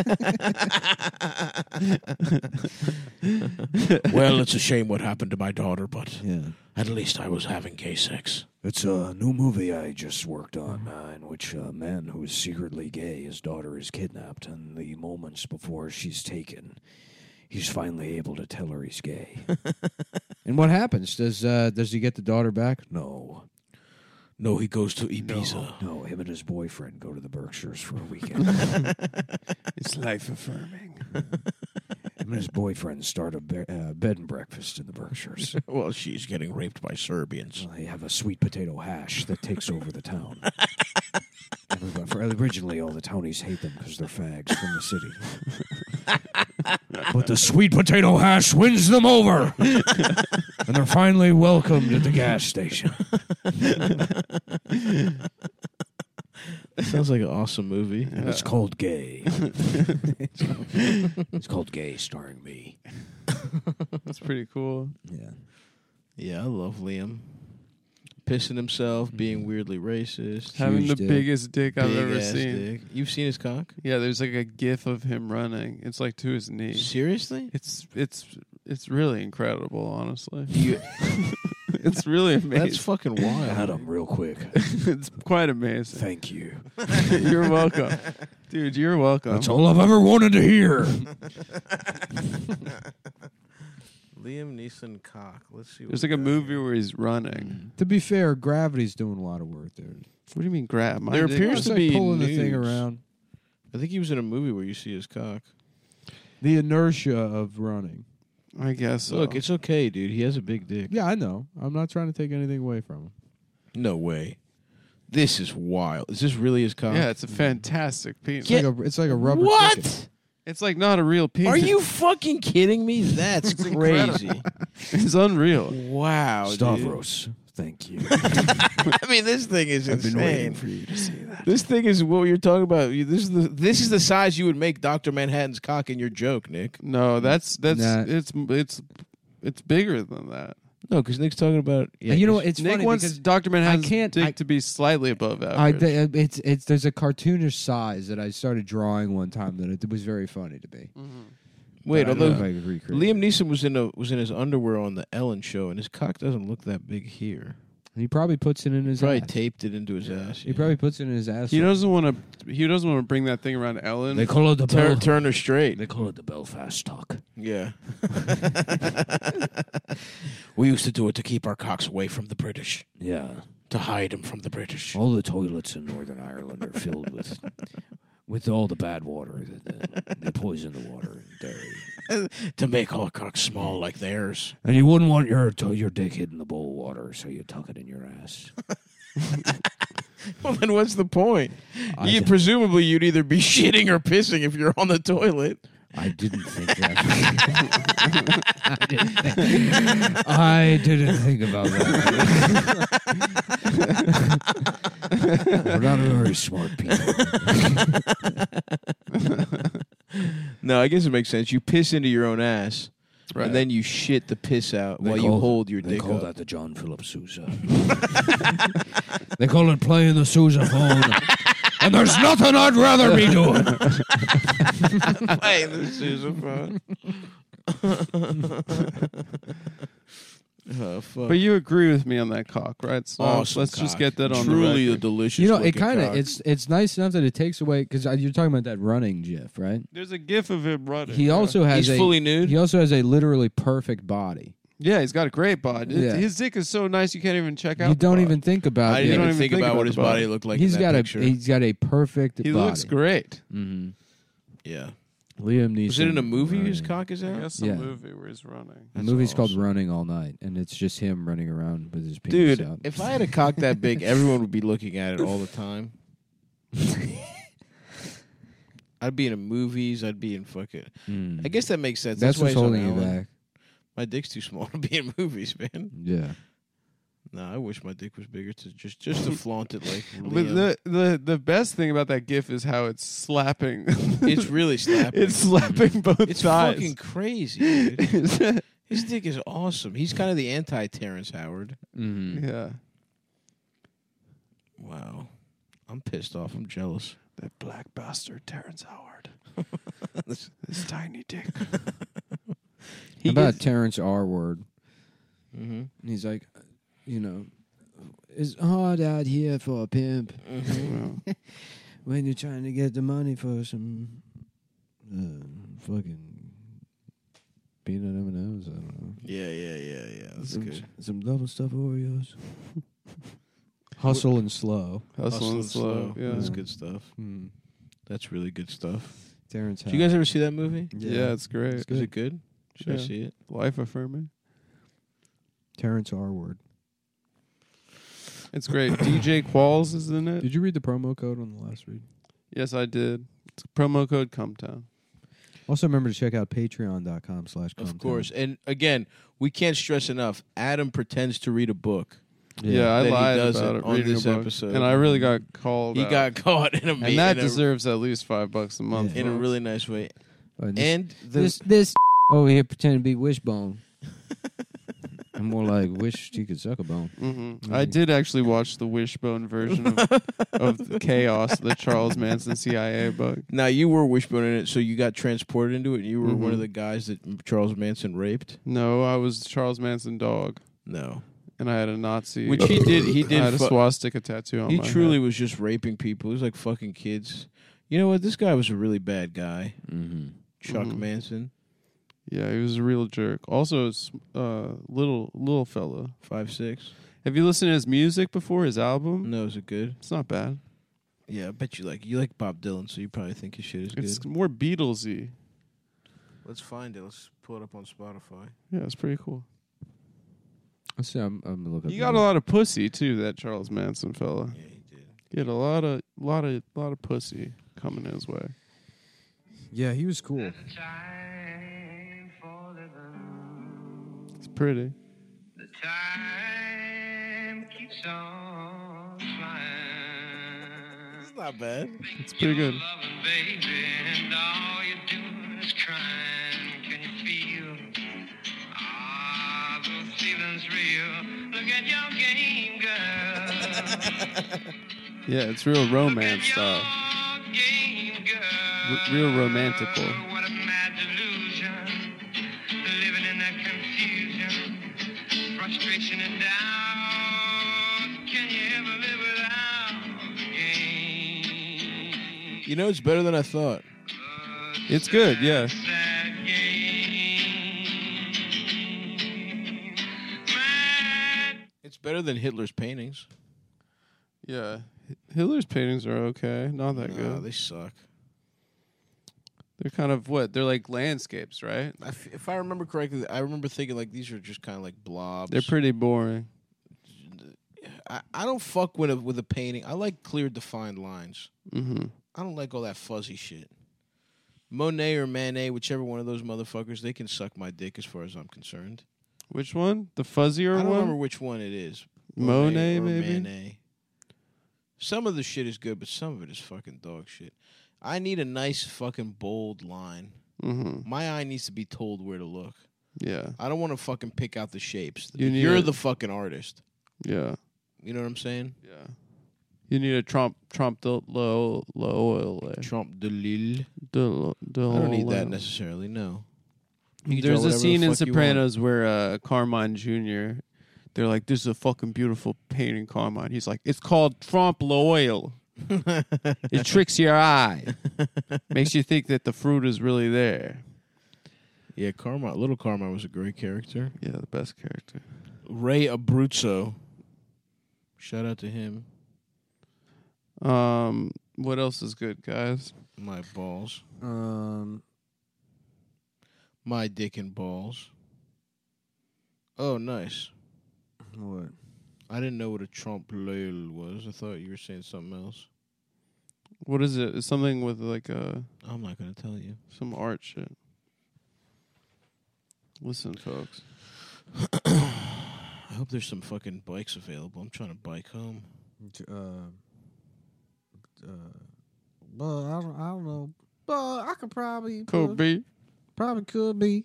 Well, it's a shame what happened to my daughter, but Yeah. at least I was having gay sex. It's a new movie I just worked on uh, in which a man who is secretly gay, his daughter is kidnapped, and the moments before she's taken, he's finally able to tell her he's gay. And what happens? Does uh, does he get the daughter back? No. No, he goes to Ibiza. No, him and his boyfriend go to the Berkshires for a weekend. It's life affirming. Him and his boyfriend start a be- uh, bed and breakfast in the Berkshires. Well, she's getting raped by Serbians. They have a sweet potato hash that takes over the town. Everybody, for, originally, all the townies hate them because they're fags from the city. But the sweet potato hash wins them over. And they're finally welcomed at the gas station. Sounds like an awesome movie. And it's called Gay. it's, called, it's called Gay, starring me. That's pretty cool. Yeah. Yeah, I love Liam. Pissing himself, being weirdly racist. Having the dick. biggest dick I've Big ever ass seen. dick. You've seen his cock? Yeah, there's like a gif of him running. It's like to his knee. Seriously? It's it's it's really incredible, honestly. You, It's really amazing. that's fucking wild. Adam, real quick. It's quite amazing. Thank you. You're welcome. Dude, you're welcome. That's all I've ever wanted to hear. Liam Neeson cock. Let's see. What There's we like a got movie here. where he's running. To be fair, Gravity's doing a lot of work there. What do you mean grab? My There dick- appears It's to like be pulling the thing nudes. around. I think he was in a movie where you see his cock. The inertia of running. I guess so. Look, it's okay, dude. He has a big dick. Yeah, I know. I'm not trying to take anything away from him. No way. This is wild. Is this really his cock? yeah, it's a fantastic penis. It's, like, a, it's like a rubber What? chicken. It's like not a real penis. Are you fucking kidding me? That's crazy. It's unreal. Wow, dude. Stavros, thank you. I mean, this thing is I've been waiting insane. for you to say that. This thing is what you're talking about. You- This is the this is the size you would make Doctor Manhattan's cock in your joke, Nick. No, that's that's Nah. it's it's it's bigger than that. No, because Nick's talking about. Yeah, you know 'cause- what? It's Nick funny wants because Doctor Manhattan's can't- dick I- to be slightly above I, average. th- it's it's there's a cartoonish size that I started drawing one time that it was very funny to me. Wait, But I don't know although if I could recreate Liam it. Neeson was in a was in his underwear on the Ellen show, and his cock doesn't look that big here. He probably puts it in his Probably ass. taped it into his ass. He yeah. probably puts it in his ass. he doesn't want to. He doesn't want to bring that thing around Ellen. They call it the Tur- Bel- turn her straight. They call it the Belfast talk. Yeah. We used to do it to keep our cocks away from the British, Yeah. to hide them from the British. All the toilets in Northern Ireland are filled with with all the bad water. They, they poison the water in Derry. To make our cocks small like theirs. And you wouldn't want your to- your dick hit in the bowl of water, so you tuck it in your ass. Well, then what's the point? I You, d- presumably, you'd either be shitting or pissing if you're on the toilet. I didn't think that. I, didn't think, I didn't think about that. We're not very smart people. No, I guess it makes sense. You piss into your own ass, Right. and then you shit the piss out They while you call- hold your They dick call up. that the John Philip Sousa. They call it playing the Sousa phone. And there's nothing I'd rather be doing. Playing the sousaphone. Oh, fuck. But you agree with me on that cock, right? So Awesome let's just cock. get that on Truly the a record. delicious. You know, it looking kind of cock. it's it's nice enough that it takes away because you're talking about that running GIF, right? There's a gif of him running. He yeah. also has He's a fully nude. he also has a literally perfect body. yeah, he's got a great body. Yeah. His dick is so nice you can't even check out. You the don't body. even think about. I it. didn't You even don't even think, think about, about what the his body body. looked like. He's in that got picture. a he's got a perfect. He body. looks great. Mm-hmm. Yeah. Liam Neeson. Was it in a movie? His running. cock is I out. guess some Yeah. movie where he's running. The movie's called awesome. Running All Night, and it's just him running around with his penis Dude, out. if I had a cock that big, everyone would be looking at it all the time. I'd be in movies. I'd be in fucking. Mm. I guess that makes sense. that's, That's, why what's he's on holding you Ellen. back. My dick's too small to be in movies, man. Yeah. No, I wish my dick was bigger to just just to flaunt it like. But Liam. the, the the best thing about that GIF is how it's slapping. It's really slapping. It's slapping both It's sides. fucking crazy, dude. His dick is awesome. He's kind of the anti-Terrence Howard. Mm-hmm. yeah. Wow. I'm pissed off. I'm jealous. That black bastard, Terrence Howard. this, this tiny dick. How about Terrence R. Word? Mm-hmm. He's like, you know, it's hard out here for a pimp Well, when you're trying to get the money for some uh, fucking peanut M and M's. I don't know. Yeah, yeah, yeah, yeah. That's some, good. some double stuffed Oreos. Hustle and slow. hustle and slow. Yeah. That's good stuff. Hmm. That's really good stuff. Terrence. Did you guys ever see that movie? Yeah. it's great. It's Is good. it good? Should I Yeah. see it? Life affirming. Terrence R. Word. It's great. D J Qualls is in it. Did you read the promo code on the last read? Yes, I did. It's promo code Cumtown. Also, remember to check out patreon.com slash Of course. And again, we can't stress enough. Adam pretends to read a book. Yeah, I That he lied does about it it on reading this a book. episode. and I really got called. He out. got caught in a me- and that in a, deserves at least five bucks a month. in a folks. really nice way. And this, And the this, this over here pretending to be Wishbone. I'm more like wish she could suck a bone. Mhm. I did actually watch the Wishbone version of, of the Chaos, the Charles Manson C I A book. now you were Wishbone in it, so you got transported into it. And you were one Mhm. of the guys that Charles Manson raped. No, I was Charles Manson dog, No, and I had a Nazi. which he did. He I did. had a fu- swastika tattoo on he my truly head. was just raping people. He was like fucking kids. You know what? This guy was a really bad guy, Mm-hmm. Chuck Mhm. Manson, Yeah, he was a real jerk. Also, s- uh, little little fella. five six. Have you listened to his music before? His album? No, is it good? It's not bad. Yeah, I bet you like you like Bob Dylan, so you probably think his shit is It's good. more Beatlesy. Let's find it. Let's pull it up on Spotify. Yeah, it's pretty cool. Let's see. I'm, I'm gonna look up. He got a lot of pussy too. That Charles Manson fella. Yeah, he did. He had a lot of lot of lot of pussy coming his way. Yeah, he was cool. It's pretty. The time keeps on flying. It's not bad. It's pretty good. Loving baby, and all you're doing is crying. Can you feel? Ah, those feelings real. Look at your game, girl. Yeah, it's real romance Look style. at your game, girl. R- real romantical. What a mad delusion. Living in that confusion, frustration and doubt. Can you ever live without the game? You know, it's better than I thought. It's good, yeah. Sad game. Mad. It's better than Hitler's paintings. Yeah. H- Hitler's paintings are okay. Not that Nah, good. they suck. They're kind of what? They're like landscapes, right? I f- if I remember correctly, I remember thinking like these are just kind of like blobs. They're pretty boring. I, I don't fuck with a with a painting. I like clear, defined lines. Mm-hmm. I don't like all that fuzzy shit. Monet or Manet, whichever one of those motherfuckers, they can suck my dick as far as I'm concerned. Which one? The fuzzier I don't one? remember which one it is. Monet, or maybe? Manet. Some of the shit is good, but some of it is fucking dog shit. I need a nice fucking bold line. Mm-hmm. My eye needs to be told where to look. Yeah. I don't want to fucking pick out the shapes. You need You're a- the fucking artist. Yeah. You know what I'm saying? Yeah. You need a Trump Trump de low low oil. Trump de Lille. De, de I don't need that oil. necessarily. No. You can There's draw a whatever scene the in fuck you want. Sopranos where uh, Carmine Junior They're like, "This is a fucking beautiful painting, Carmine." He's like, "It's called Trump L'Oil. It tricks your eye, makes you think that the fruit is really there." Yeah, Carmine. Little Carmine was a great character. Yeah, the best character. Ray Abruzzo. Shout out to him. Um, what else is good, guys? My balls. Um, My dick and balls. Oh, nice. what? I didn't know what a Trump L'Oil was. I thought you were saying something else. What is it? It's something with like uh I'm not gonna tell you. some art shit. Listen, folks. I hope there's some fucking bikes available. I'm trying to bike home. Uh, uh, but I don't, I don't know. But I could probably Could be. probably could be.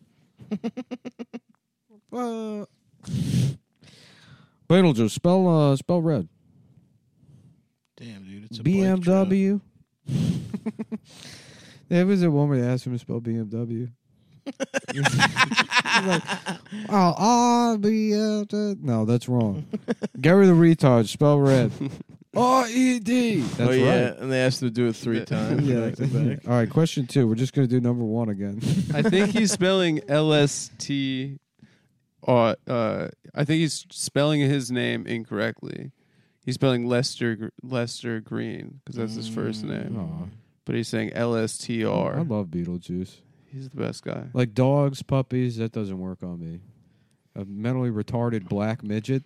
uh, Beetlejuice, spell uh, spell red. Damn, dude, it's a B M bike trip. W. There was a one where they asked him to spell B M W. He's like, oh, R B L. No, that's wrong. Gary the retard, spell red. R E D. That's oh yeah, right. and they asked him to do it three times. Yeah. back to back. All right, question two. We're just gonna do number one again. I think he's spelling L S T. Uh, uh, I think he's spelling his name incorrectly. He's spelling Lester Gr- Lester Green because that's his first name, Aw. but he's saying L S T I R. love Beetlejuice. He's the best guy. Like dogs, puppies, that doesn't work on me. A mentally retarded black midget.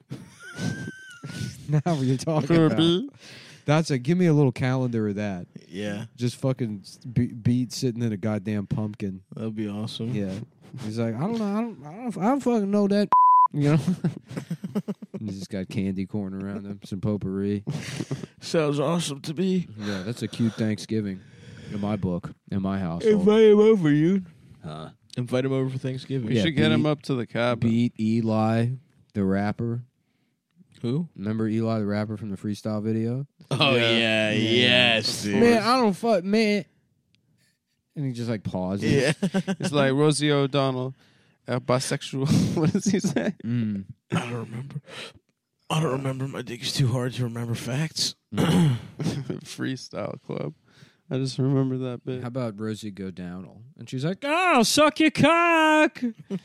Now what you're talking about. That's a give me a little calendar of that. Yeah, Just fucking be- beat sitting in a goddamn pumpkin. that'd be awesome. Yeah. He's like, I don't know, I don't, I don't, I don't fucking know that. You know. He's just got candy corn around him, some potpourri. Sounds awesome to me. Yeah, that's a cute Thanksgiving in my book, in my house. Invite him over, you. Huh? Invite him over for Thanksgiving. We Yeah, should get him beat- up to the cabin. Beat Eli, the rapper. Who? Remember Eli, the rapper from the freestyle video? Oh Yeah. yeah, yes, dude. Man, I don't fuck, man. And he just like pauses. Yeah. It's like Rosie O'Donnell, uh, bisexual. What does he say? Mm. I don't remember. I don't remember. My dick is too hard to remember facts. Freestyle club. I just remember that bit. How about Rosie go down? And she's like, "Oh, suck your cock.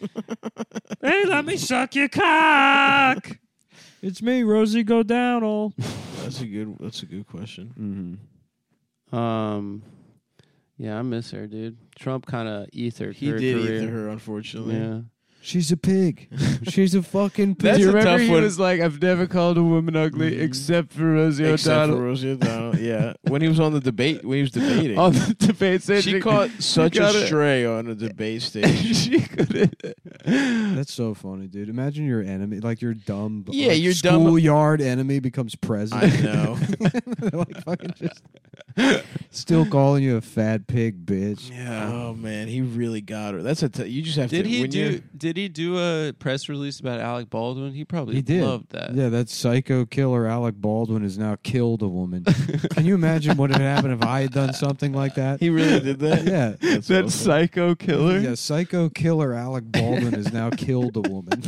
Hey, let me suck your cock. It's me, Rosie go down." That's a good. That's a good question. Mm-hmm. Um, yeah, I miss her, dude. Trump kind of ethered He her did career. eat her, unfortunately. Yeah. She's a pig. She's a fucking pig. Do you remember he one. was like, "I've never called a woman ugly except for Rosie Except for O'Donnell." Rosie O'Donnell. Yeah, when he was on the debate, when he was debating, On the debate stage, she caught such a got it. stray on a debate stage. she couldn't. That's so funny, dude. Imagine your enemy, like your dumb, Yeah, like, your dumb- schoolyard enemy becomes president. I know. They're like fucking just still calling you a fat pig, bitch. Yeah. Oh man, he really got her. That's a. T- you just have Did to. he when do? you're- Did he do a press release about Alec Baldwin? He probably He did. loved that. Yeah, that psycho killer Alec Baldwin has now killed a woman. Can you imagine what would happen if I had done something like that? He really did that. Yeah. That's that awesome. psycho killer. Yeah, psycho killer Alec Baldwin has now killed a woman.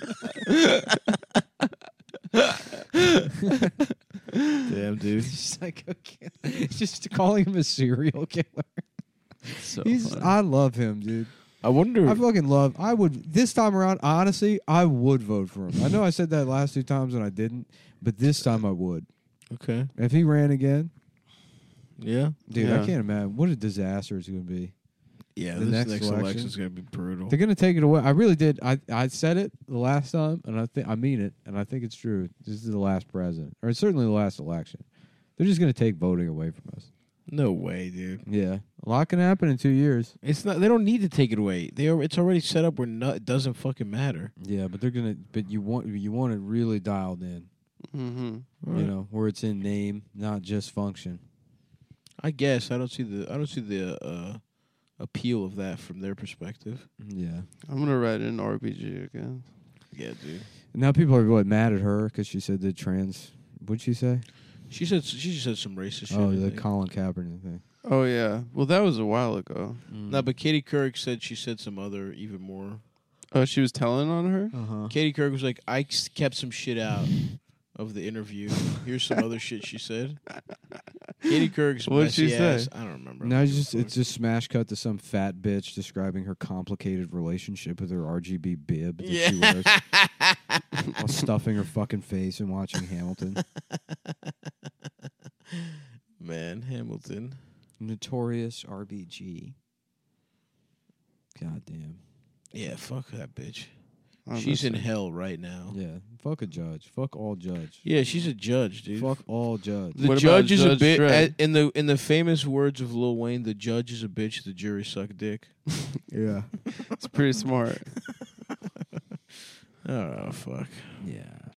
Damn, dude. Psycho killer. Just calling him a serial killer. So He's funny. I love him, dude. I wonder. I fucking love. I would this time around. Honestly, I would vote for him. I know I said that last two times and I didn't, but this time I would. okay. If he ran again, Yeah. dude, Yeah. I can't imagine what a disaster it's going to be. Yeah. The this next next, election. election is gonna be brutal. They're going to take it away. I really did. I I said it the last time, and I think I mean it, and I think it's true. This is the last president, or it's certainly the last election. They're just going to take voting away from us. No way, dude. Yeah, a lot can happen in two years. It's not. They don't need to take it away. They are. It's already set up where no, it doesn't fucking matter. Yeah, but they're gonna. But you want you want it really dialed in. Mm-hmm. You know, where it's in name, not just function. I guess I don't see the. I don't see the uh, appeal of that from their perspective. Yeah. I'm gonna write in R B G again. Yeah, dude. Now people are what mad at her because she said the trans. What'd she say? She said. She just said some racist shit. Oh, I the think. Colin Kaepernick thing. Oh yeah. Well, that was a while ago. No, but Katie Couric said she said some other even more. Oh, she was telling on her. Uh huh. Katie Couric was like, I s- kept some shit out of the interview. Here's some other shit she said. Katie Couric's What'd she messy say? ass- I don't remember. Now I don't it's give a just it's fuck. just smash cut to some fat bitch describing her complicated relationship with her R G B bib that she wears while stuffing her fucking face and watching Hamilton. Man, Hamilton. Notorious R B G. God damn. Yeah, fuck that bitch. She's in Honestly. hell right now. Yeah, fuck a judge. Fuck all judge. Yeah, she's a judge, dude. Fuck all judge. The What about judge is a Judge bit Dredd? in the in the famous words of Lil Wayne. The judge is a bitch. The jury suck dick. Yeah. It's pretty smart. Oh fuck. Yeah.